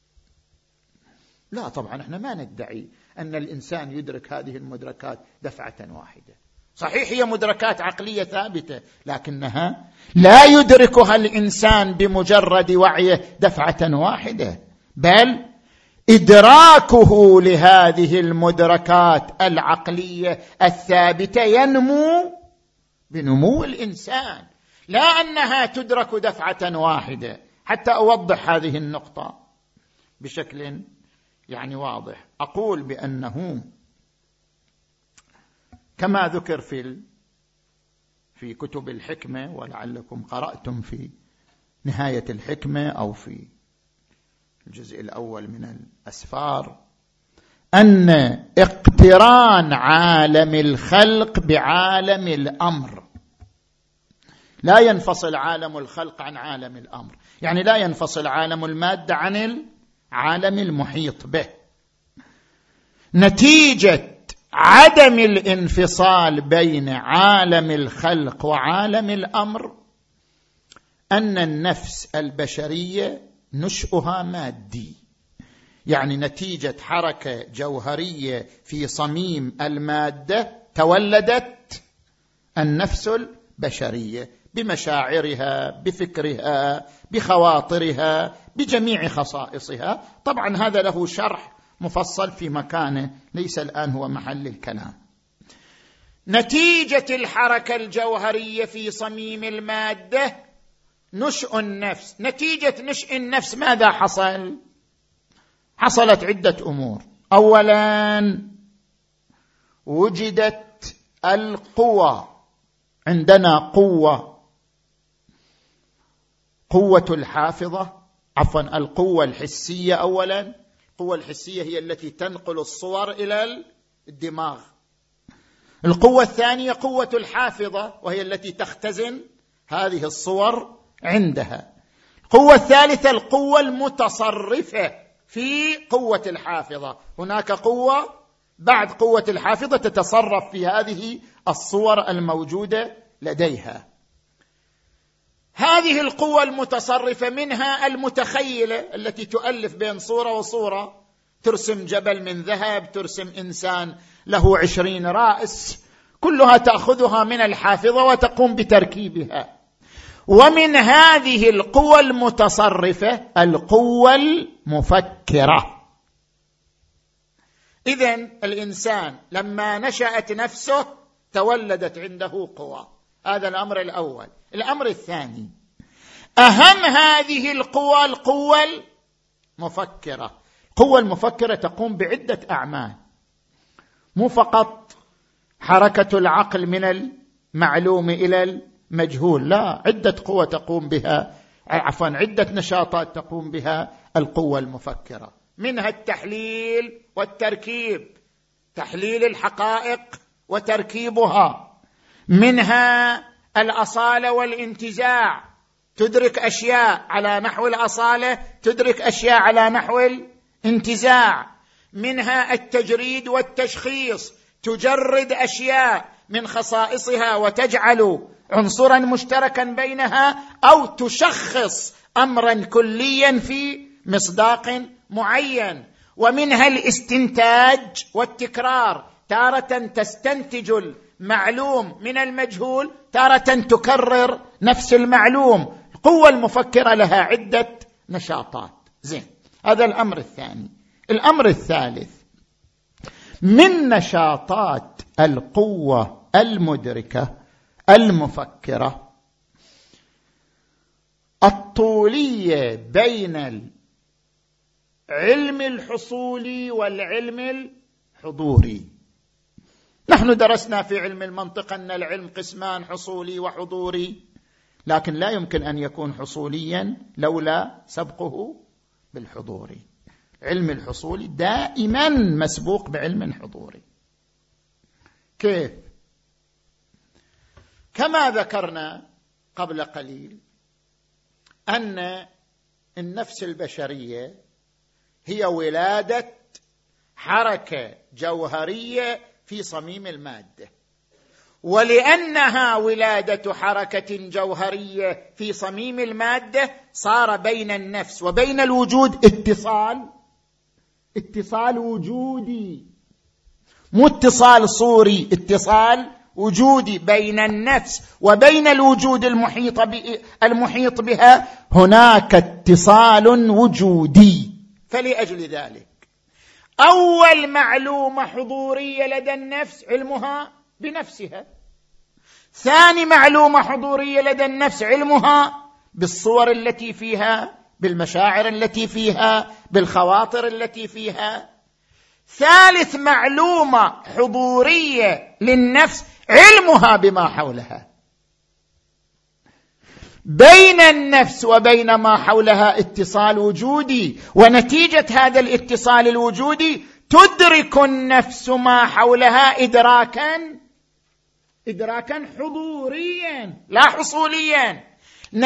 لا طبعا، احنا ما ندعي أن الإنسان يدرك هذه المدركات دفعة واحدة. صحيح هي مدركات عقلية ثابتة، لكنها لا يدركها الإنسان بمجرد وعيه دفعة واحدة، بل إدراكه لهذه المدركات العقلية الثابتة ينمو بنمو الإنسان، لا أنها تدرك دفعة واحدة. حتى أوضح هذه النقطة بشكل واضح، أقول بأنه كما ذكر في كتب الحكمة، ولعلكم قرأتم في نهاية الحكمة أو في الجزء الأول من الأسفار، أن اقتران عالم الخلق بعالم الأمر لا ينفصل عالم الخلق عن عالم الأمر، يعني لا ينفصل عالم المادة عن العالم المحيط به. نتيجة عدم الانفصال بين عالم الخلق وعالم الأمر أن النفس البشرية نشأها مادي، يعني نتيجة حركة جوهرية في صميم المادة تولدت النفس البشرية بمشاعرها، بفكرها، بخواطرها، بجميع خصائصها. طبعا هذا له شرح مفصل في مكانه، ليس الآن هو محل الكلام. نتيجة الحركة الجوهرية في صميم المادة نشأ النفس. نتيجة نشأ النفس ماذا حصل؟ حصلت عدة أمور. أولا وجدت القوة، عندنا قوة الحافظة، القوة الحسية. أولا القوة الحسية هي التي تنقل الصور إلى الدماغ. القوة الثانية قوة الحافظة، وهي التي تختزن هذه الصور عندها. القوة الثالثة القوة المتصرفة في قوة الحافظة. هناك قوة بعد قوة الحافظة تتصرف في هذه الصور الموجودة لديها. هذه القوة المتصرفة منها المتخيلة التي تؤلف بين صورة وصورة، ترسم جبل من ذهب، ترسم إنسان له 20 رأس، كلها تأخذها من الحافظة وتقوم بتركيبها. ومن هذه القوى المتصرفة القوة المفكرة. إذن الإنسان لما نشأت نفسه تولدت عنده قوى. هذا الأمر الأول. الأمر الثاني، أهم هذه القوى القوة المفكرة. القوة المفكرة تقوم بعدة أعمال، مو فقط حركة العقل من المعلوم إلى المجهول، لا، عدة قوى تقوم بها، عدة نشاطات تقوم بها القوة المفكرة. منها التحليل والتركيب، تحليل الحقائق وتركيبها. منها الأصالة والانتزاع، تدرك أشياء على نحو الأصالة، تدرك أشياء على نحو الانتزاع. منها التجريد والتشخيص، تجرد أشياء من خصائصها وتجعل عنصرا مشتركا بينها، أو تشخص أمرا كليا في مصداق معين. ومنها الاستنتاج والتكرار، تارة تستنتج المعلوم من المجهول، تارة تكرر نفس المعلوم. القوة المفكرة لها عدة نشاطات. زين، هذا الأمر الثاني. الأمر الثالث، من نشاطات القوة المدركة المفكرة الطولية بين العلم الحصولي والعلم الحضوري. نحن درسنا في علم المنطق أن العلم قسمان، حصولي وحضوري، لكن لا يمكن أن يكون حصوليا لولا سبقه بالحضوري. علم الحصولي دائما مسبوق بعلم حضوري. كيف؟ كما ذكرنا قبل قليل أن النفس البشرية هي ولادة حركة جوهرية في صميم المادة، ولأنها ولادة حركة جوهرية في صميم المادة صار بين النفس وبين الوجود اتصال وجودي، مو اتصال صوري، اتصال وجودي بين النفس وبين الوجود المحيط بها. هناك اتصال وجودي. فلأجل ذلك أول معلومة حضورية لدى النفس علمها بنفسها. ثاني معلومة حضورية لدى النفس علمها بالصور التي فيها، بالمشاعر التي فيها، بالخواطر التي فيها. ثالث معلومة حضورية للنفس علمها بما حولها. بين النفس وبين ما حولها اتصال وجودي، ونتيجة هذا الاتصال الوجودي تدرك النفس ما حولها إدراكا حضوريا لا حصوليا.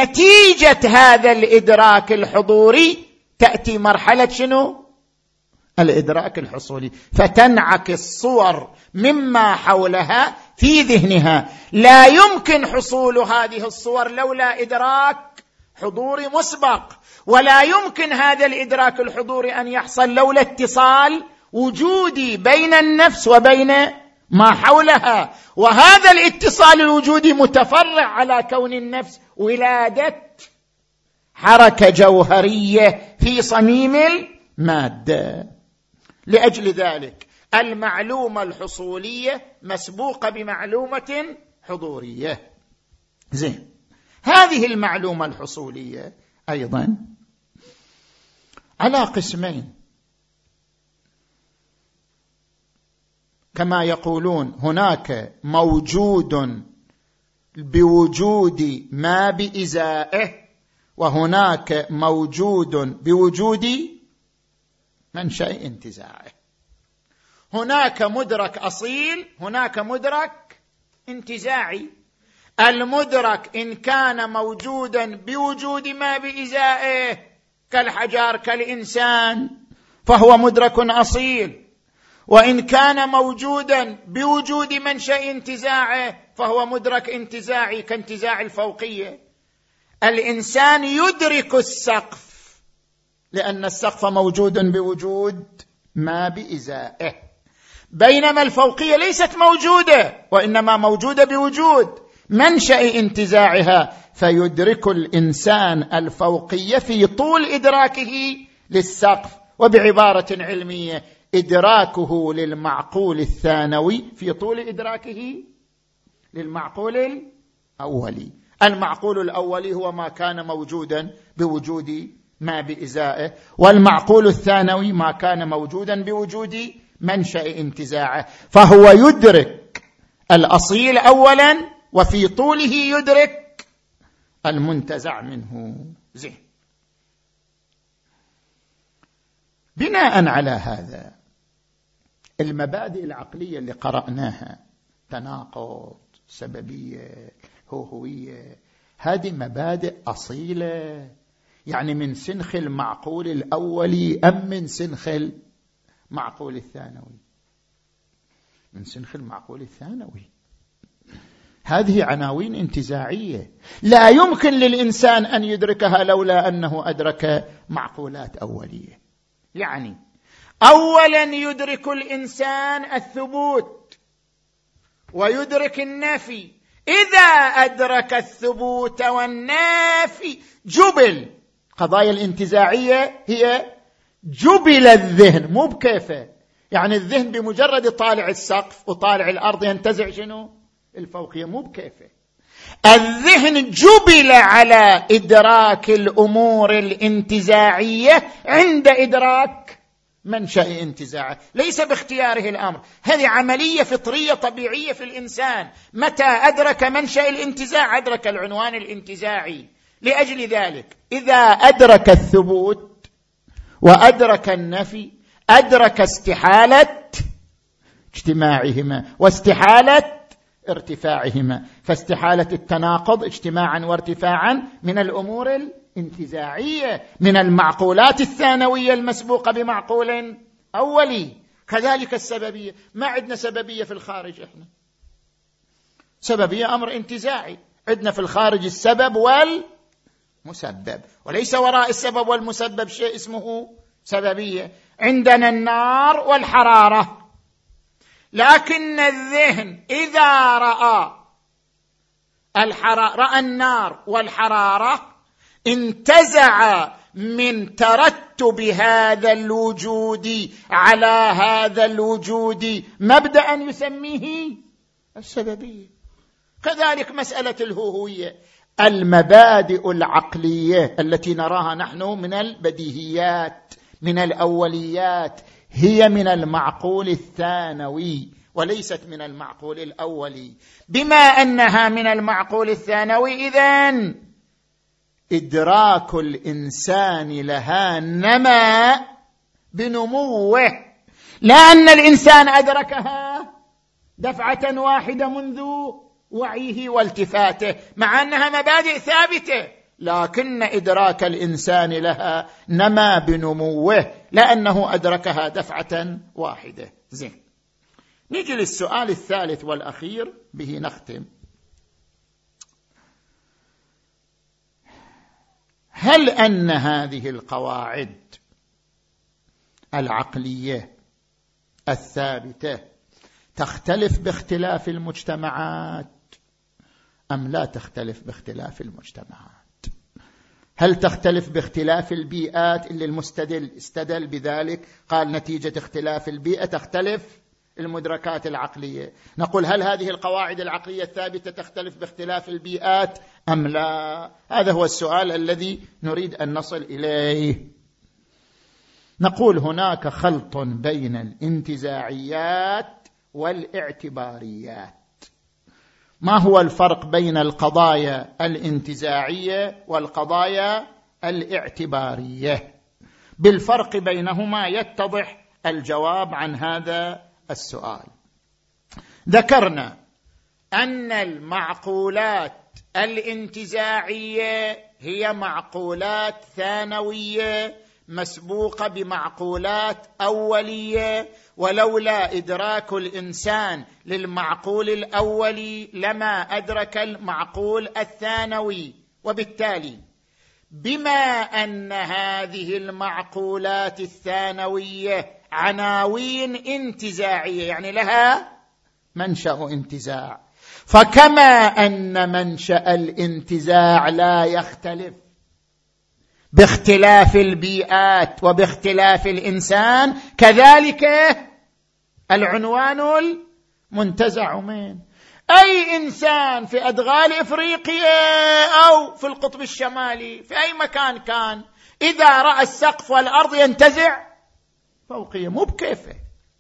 نتيجة هذا الإدراك الحضوري تأتي مرحلة شنو؟ الإدراك الحصولي، فتنعكس صور مما حولها في ذهنها. لا يمكن حصول هذه الصور لولا إدراك حضوري مسبق، ولا يمكن هذا الإدراك الحضوري أن يحصل لولا اتصال وجودي بين النفس وبين ما حولها. وهذا الاتصال الوجودي متفرع على كون النفس ولادة حركة جوهرية في صميم المادة. لأجل ذلك المعلومة الحصولية مسبوقة بمعلومة حضورية. زين، هذه المعلومة الحصولية أيضا على قسمين، كما يقولون هناك موجود بوجود ما بإزائه، وهناك موجود بوجود منشأ انتزاعه. هناك مدرك أصيل، هناك مدرك انتزاعي. المدرك إن كان موجودا بوجود ما بإزائه كالحجار كالإنسان فهو مدرك أصيل، وإن كان موجودا بوجود منشأ انتزاعه فهو مدرك انتزاعي كانتزاع الفوقية. الإنسان يدرك السقف لأن السقف موجود بوجود ما بإزائه، بينما الفوقية ليست موجودة وإنما موجودة بوجود منشأ انتزاعها، فيدرك الإنسان الفوقية في طول إدراكه للسقف. وبعبارة علمية إدراكه للمعقول الثانوي في طول إدراكه للمعقول الأولي. المعقول الأولي هو ما كان موجودا بوجود ما بإزائه، والمعقول الثانوي ما كان موجودا بوجود منشأ انتزاعه. فهو يدرك الأصيل أولا، وفي طوله يدرك المنتزع منه. زين، بناء على هذا المبادئ العقلية اللي قرأناها، تناقض، سببية، هوهوية، هذه مبادئ أصيلة، يعني من سنخ المعقول الأولي أم من سنخ المعقول الثانوي؟ من سنخ المعقول الثانوي. هذه عناوين انتزاعية لا يمكن للإنسان أن يدركها لولا أنه أدرك معقولات أولية. يعني أولا يدرك الإنسان الثبوت ويدرك النفي. إذا أدرك الثبوت والنفي جبل. قضايا الانتزاعية هي جبل الذهن، مو بكيفه. يعني الذهن بمجرد طالع السقف وطالع الأرض ينتزع شنو؟ الفوقية، مو بكيفه. الذهن جبل على إدراك الأمور الانتزاعية عند إدراك منشأ انتزاعه، ليس باختياره الأمر. هذه عملية فطرية طبيعية في الإنسان. متى أدرك منشأ الانتزاع أدرك العنوان الانتزاعي. لأجل ذلك إذا أدرك الثبوت وأدرك النفي أدرك استحالة اجتماعهما واستحالة ارتفاعهما. فاستحالة التناقض اجتماعا وارتفاعا من الأمور الانتزاعية، من المعقولات الثانوية المسبوقة بمعقول أولي. كذلك السببية، ما عندنا سببية في الخارج، احنا سببية أمر انتزاعي. عندنا في الخارج السبب والمسبب، وليس وراء السبب والمسبب شيء اسمه سببية. عندنا النار والحرارة، لكن الذهن إذا رأى النار والحرارة انتزع من ترتب هذا الوجود على هذا الوجود مبدأ يسميه السببية. كذلك مسألة الهوهوية. المبادئ العقلية التي نراها نحن من البديهيات، من الأوليات، هي من المعقول الثانوي وليست من المعقول الأولي. بما أنها من المعقول الثانوي إذن إدراك الإنسان لها نما بنموه، لا أن الإنسان أدركها دفعة واحدة منذ وعيه والتفاته، مع أنها مبادئ ثابتة لكن إدراك الإنسان لها نما بنموه لأنه أدركها دفعة واحدة. زين، نيجي للسؤال الثالث والأخير به نختم. هل أن هذه القواعد العقلية الثابتة تختلف باختلاف المجتمعات أم لا تختلف باختلاف المجتمعات؟ هل تختلف باختلاف البيئات اللي المستدل استدل بذلك قال نتيجة اختلاف البيئة تختلف المدركات العقلية؟ نقول هل هذه القواعد العقلية الثابتة تختلف باختلاف البيئات أم لا؟ هذا هو السؤال الذي نريد أن نصل إليه. نقول هناك خلط بين الانتزاعيات والاعتباريات. ما هو الفرق بين القضايا الانتزاعية والقضايا الاعتبارية؟ بالفرق بينهما يتضح الجواب عن هذا السؤال. ذكرنا أن المعقولات الانتزاعية هي معقولات ثانوية مسبوقة بمعقولات أولية، ولولا إدراك الإنسان للمعقول الأولي لما أدرك المعقول الثانوي. وبالتالي بما أن هذه المعقولات الثانوية عناوين انتزاعية يعني لها منشأ انتزاع، فكما أن منشأ الانتزاع لا يختلف باختلاف البيئات وباختلاف الإنسان، كذلك العنوان المنتزع من أي إنسان في أدغال إفريقيا أو في القطب الشمالي في أي مكان كان، إذا رأى السقف والأرض ينتزع فوقية، مو بكيفه.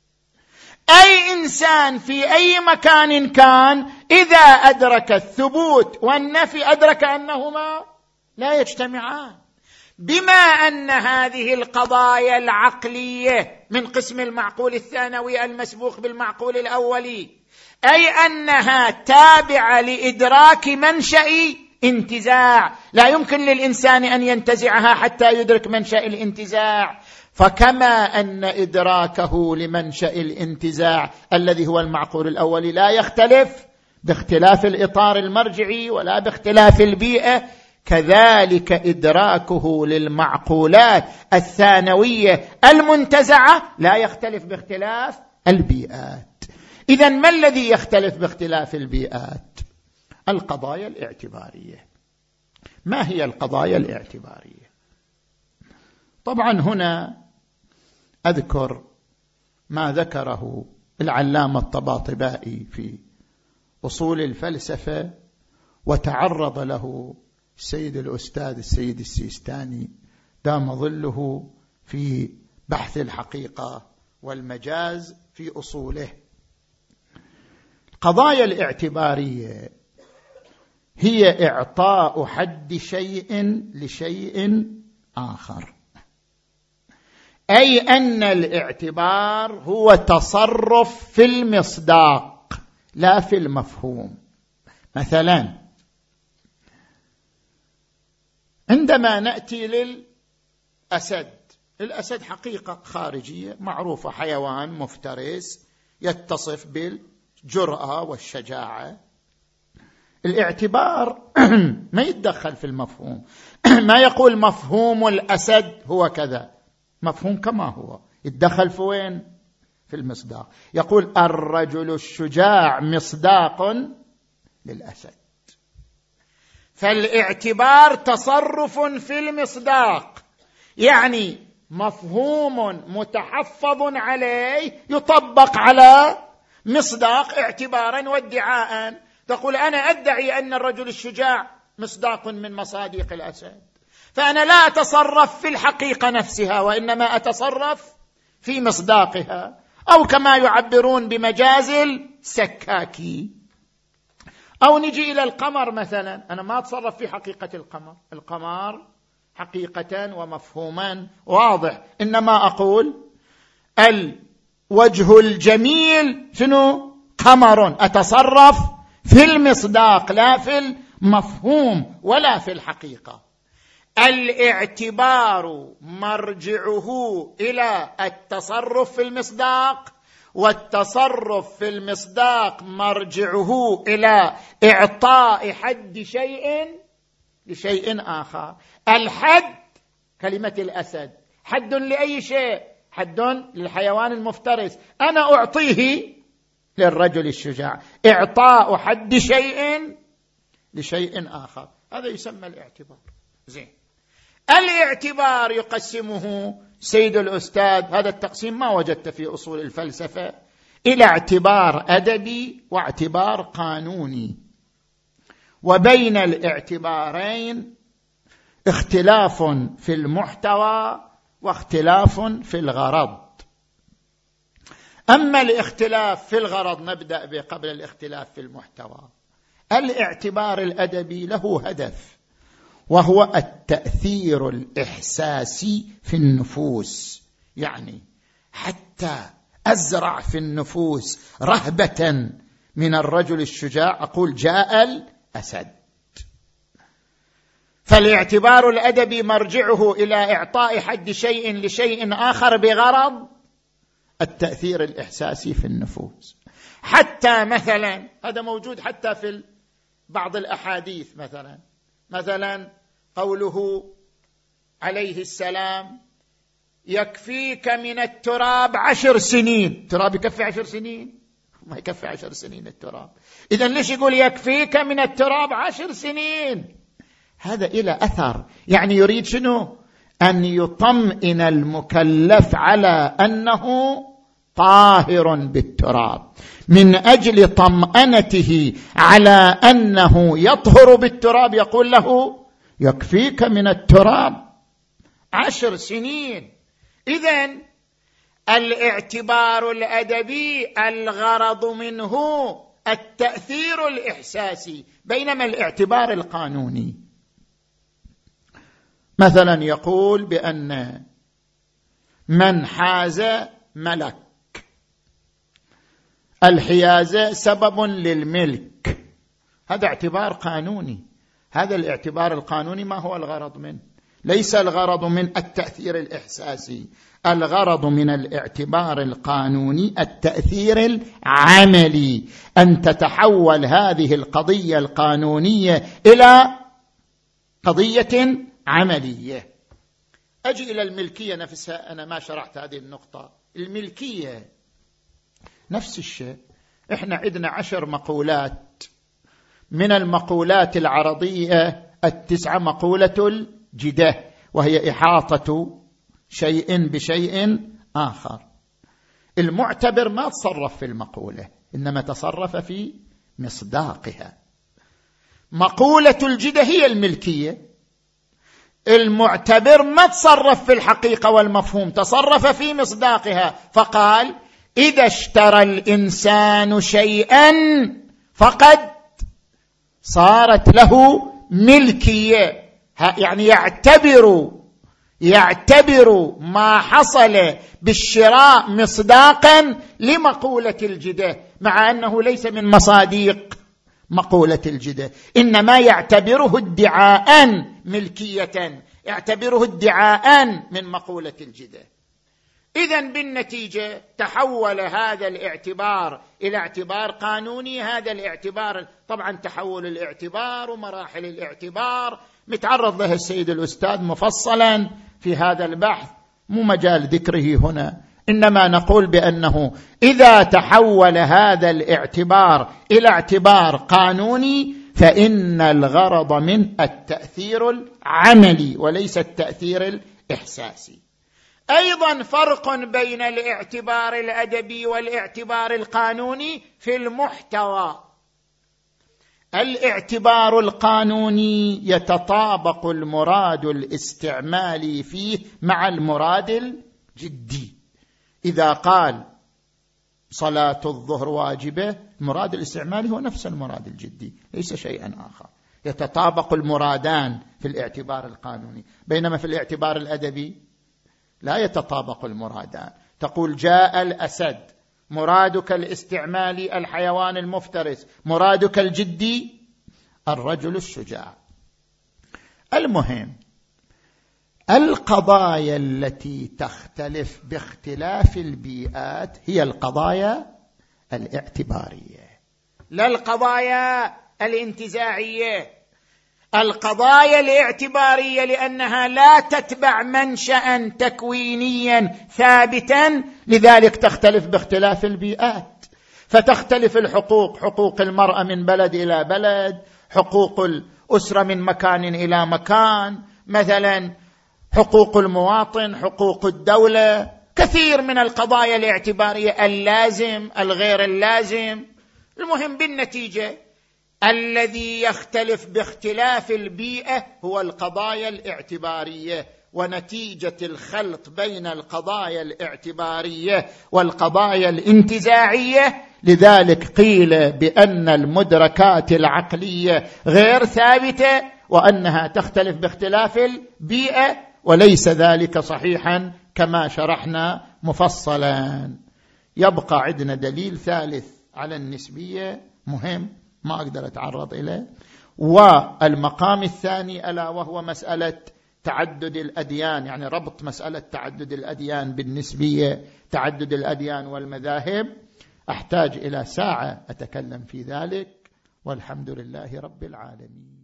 أي إنسان في أي مكان كان إذا أدرك الثبوت والنفي أدرك أنهما لا يجتمعان. بما أن هذه القضايا العقلية من قسم المعقول الثانوي المسبوق بالمعقول الأولي، أي أنها تابعة لإدراك منشأ انتزاع، لا يمكن للإنسان أن ينتزعها حتى يدرك منشأ الانتزاع، فكما أن إدراكه لمنشأ الانتزاع الذي هو المعقول الأولي لا يختلف باختلاف الإطار المرجعي ولا باختلاف البيئة، كذلك إدراكه للمعقولات الثانوية المنتزعة لا يختلف باختلاف البيئات. إذن ما الذي يختلف باختلاف البيئات؟ القضايا الاعتبارية. ما هي القضايا الاعتبارية؟ طبعا هنا أذكر ما ذكره العلامة الطباطبائي في أصول الفلسفة، وتعرض له السيد الأستاذ السيد السيستاني دام ظله في بحث الحقيقة والمجاز في أصوله. القضايا الاعتبارية هي إعطاء حد شيء لشيء آخر، أي أن الاعتبار هو تصرف في المصداق لا في المفهوم. مثلا عندما نأتي للأسد، الأسد حقيقة خارجية معروفة، حيوان مفترس يتصف بالجرأة والشجاعة. الاعتبار ما يتدخل في المفهوم، ما يقول مفهوم الأسد هو كذا، مفهوم كما هو، يتدخل في وين؟ في المصداق. يقول الرجل الشجاع مصداق للأسد. فالاعتبار تصرف في المصداق، يعني مفهوم متحفظ عليه يطبق على مصداق اعتبارا وادعاء. تقول أنا أدعي أن الرجل الشجاع مصداق من مصادق الأسد، فأنا لا أتصرف في الحقيقة نفسها وإنما أتصرف في مصداقها، أو كما يعبرون بمجاز السكاكي. أو نجي إلى القمر مثلا، أنا ما أتصرف في حقيقة القمر، القمر حقيقة ومفهوما واضح، إنما أقول الوجه الجميل شنو؟ قمر. أتصرف في المصداق لا في المفهوم ولا في الحقيقة. الاعتبار مرجعه إلى التصرف في المصداق، والتصرف في المصداق مرجعه إلى إعطاء حد شيء لشيء آخر. الحد كلمة الأسد حد لأي شيء؟ حد للحيوان المفترس، أنا أعطيه للرجل الشجاع، إعطاء حد شيء لشيء آخر، هذا يسمى الاعتبار. زين، الاعتبار يقسمه سيد الأستاذ، هذا التقسيم ما وجدت في أصول الفلسفة، إلى اعتبار أدبي واعتبار قانوني، وبين الاعتبارين اختلاف في المحتوى واختلاف في الغرض. أما الاختلاف في الغرض نبدأ به قبل الاختلاف في المحتوى. الاعتبار الأدبي له هدف، وهو التأثير الإحساسي في النفوس، يعني حتى أزرع في النفوس رهبة من الرجل الشجاع، أقول جاء الأسد. فالاعتبار الأدبي مرجعه إلى إعطاء حد شيء لشيء آخر بغرض التأثير الإحساسي في النفوس. حتى مثلا هذا موجود حتى في بعض الأحاديث، مثلا قوله عليه السلام: يكفيك من التراب 10 سنين. تراب يكفي 10 سنين؟ ما يكفي 10 سنين التراب. إذن ليش يقول يكفيك من التراب 10 سنين؟ هذا إلى أثر، يعني يريد شنو؟ أن يطمئن المكلف على أنه طاهر بالتراب. من أجل طمأنته على أنه يطهر بالتراب يقول له يكفيك من التراب 10 سنين. إذن الاعتبار الأدبي الغرض منه التأثير الإحساسي، بينما الاعتبار القانوني مثلا يقول بأن من حاز ملك، الحيازة سبب للملك، هذا اعتبار قانوني. هذا الاعتبار القانوني ما هو الغرض منه؟ ليس الغرض من التأثير الإحساسي، الغرض من الاعتبار القانوني التأثير العملي، أن تتحول هذه القضية القانونية إلى قضية عملية. أجي إلى الملكية نفسها، أنا ما شرحت هذه النقطة. الملكية نفس الشيء، إحنا عندنا 10 مقولات، من المقولات العرضية 9 مقولة الجدة، وهي إحاطة شيء بشيء آخر. المعتبر ما تصرف في المقولة، إنما تصرف في مصداقها. مقولة الجدة هي الملكية، المعتبر ما تصرف في الحقيقة والمفهوم، تصرف في مصداقها، فقال إذا اشترى الإنسان شيئا فقد صارت له ملكية، يعني يعتبر ما حصل بالشراء مصداقا لمقولة الجدة، مع أنه ليس من مصاديق مقولة الجدة، إنما يعتبره ادعاء ملكية، يعتبره ادعاء من مقولة الجدة. إذن بالنتيجة تحول هذا الاعتبار إلى اعتبار قانوني. هذا الاعتبار طبعا تحول الاعتبار ومراحل الاعتبار متعرض له السيد الأستاذ مفصلا في هذا البحث، مو مجال ذكره هنا، إنما نقول بأنه إذا تحول هذا الاعتبار إلى اعتبار قانوني فإن الغرض من التأثير العملي وليس التأثير الإحساسي. أيضا فرق بين الاعتبار الأدبي والاعتبار القانوني في المحتوى. الاعتبار القانوني يتطابق المراد الاستعمالي فيه مع المراد الجدي. إذا قال صلاة الظهر واجبة، المراد الاستعمالي هو نفس المراد الجدي، ليس شيئا آخر. يتطابق المرادان في الاعتبار القانوني، بينما في الاعتبار الأدبي لا يتطابق المرادان. تقول جاء الأسد، مرادك الاستعمالي الحيوان المفترس، مرادك الجدي الرجل الشجاع. المهم القضايا التي تختلف باختلاف البيئات هي القضايا الاعتبارية، لا القضايا الانتزاعية. القضايا الاعتبارية لأنها لا تتبع منشأ تكوينيا ثابتا، لذلك تختلف باختلاف البيئات. فتختلف الحقوق، حقوق المرأة من بلد إلى بلد، حقوق الأسرة من مكان إلى مكان، مثلا حقوق المواطن، حقوق الدولة، كثير من القضايا الاعتبارية، اللازم، الغير اللازم. المهم بالنتيجة الذي يختلف باختلاف البيئة هو القضايا الاعتبارية. ونتيجة الخلط بين القضايا الاعتبارية والقضايا الانتزاعية، لذلك قيل بأن المدركات العقلية غير ثابتة وأنها تختلف باختلاف البيئة، وليس ذلك صحيحا كما شرحنا مفصلا. يبقى عندنا دليل ثالث على النسبية مهم ما أقدر أتعرض إليه، والمقام الثاني ألا وهو مسألة تعدد الأديان، يعني ربط مسألة تعدد الأديان بالنسبية، تعدد الأديان والمذاهب. أحتاج إلى ساعة أتكلم في ذلك، والحمد لله رب العالمين.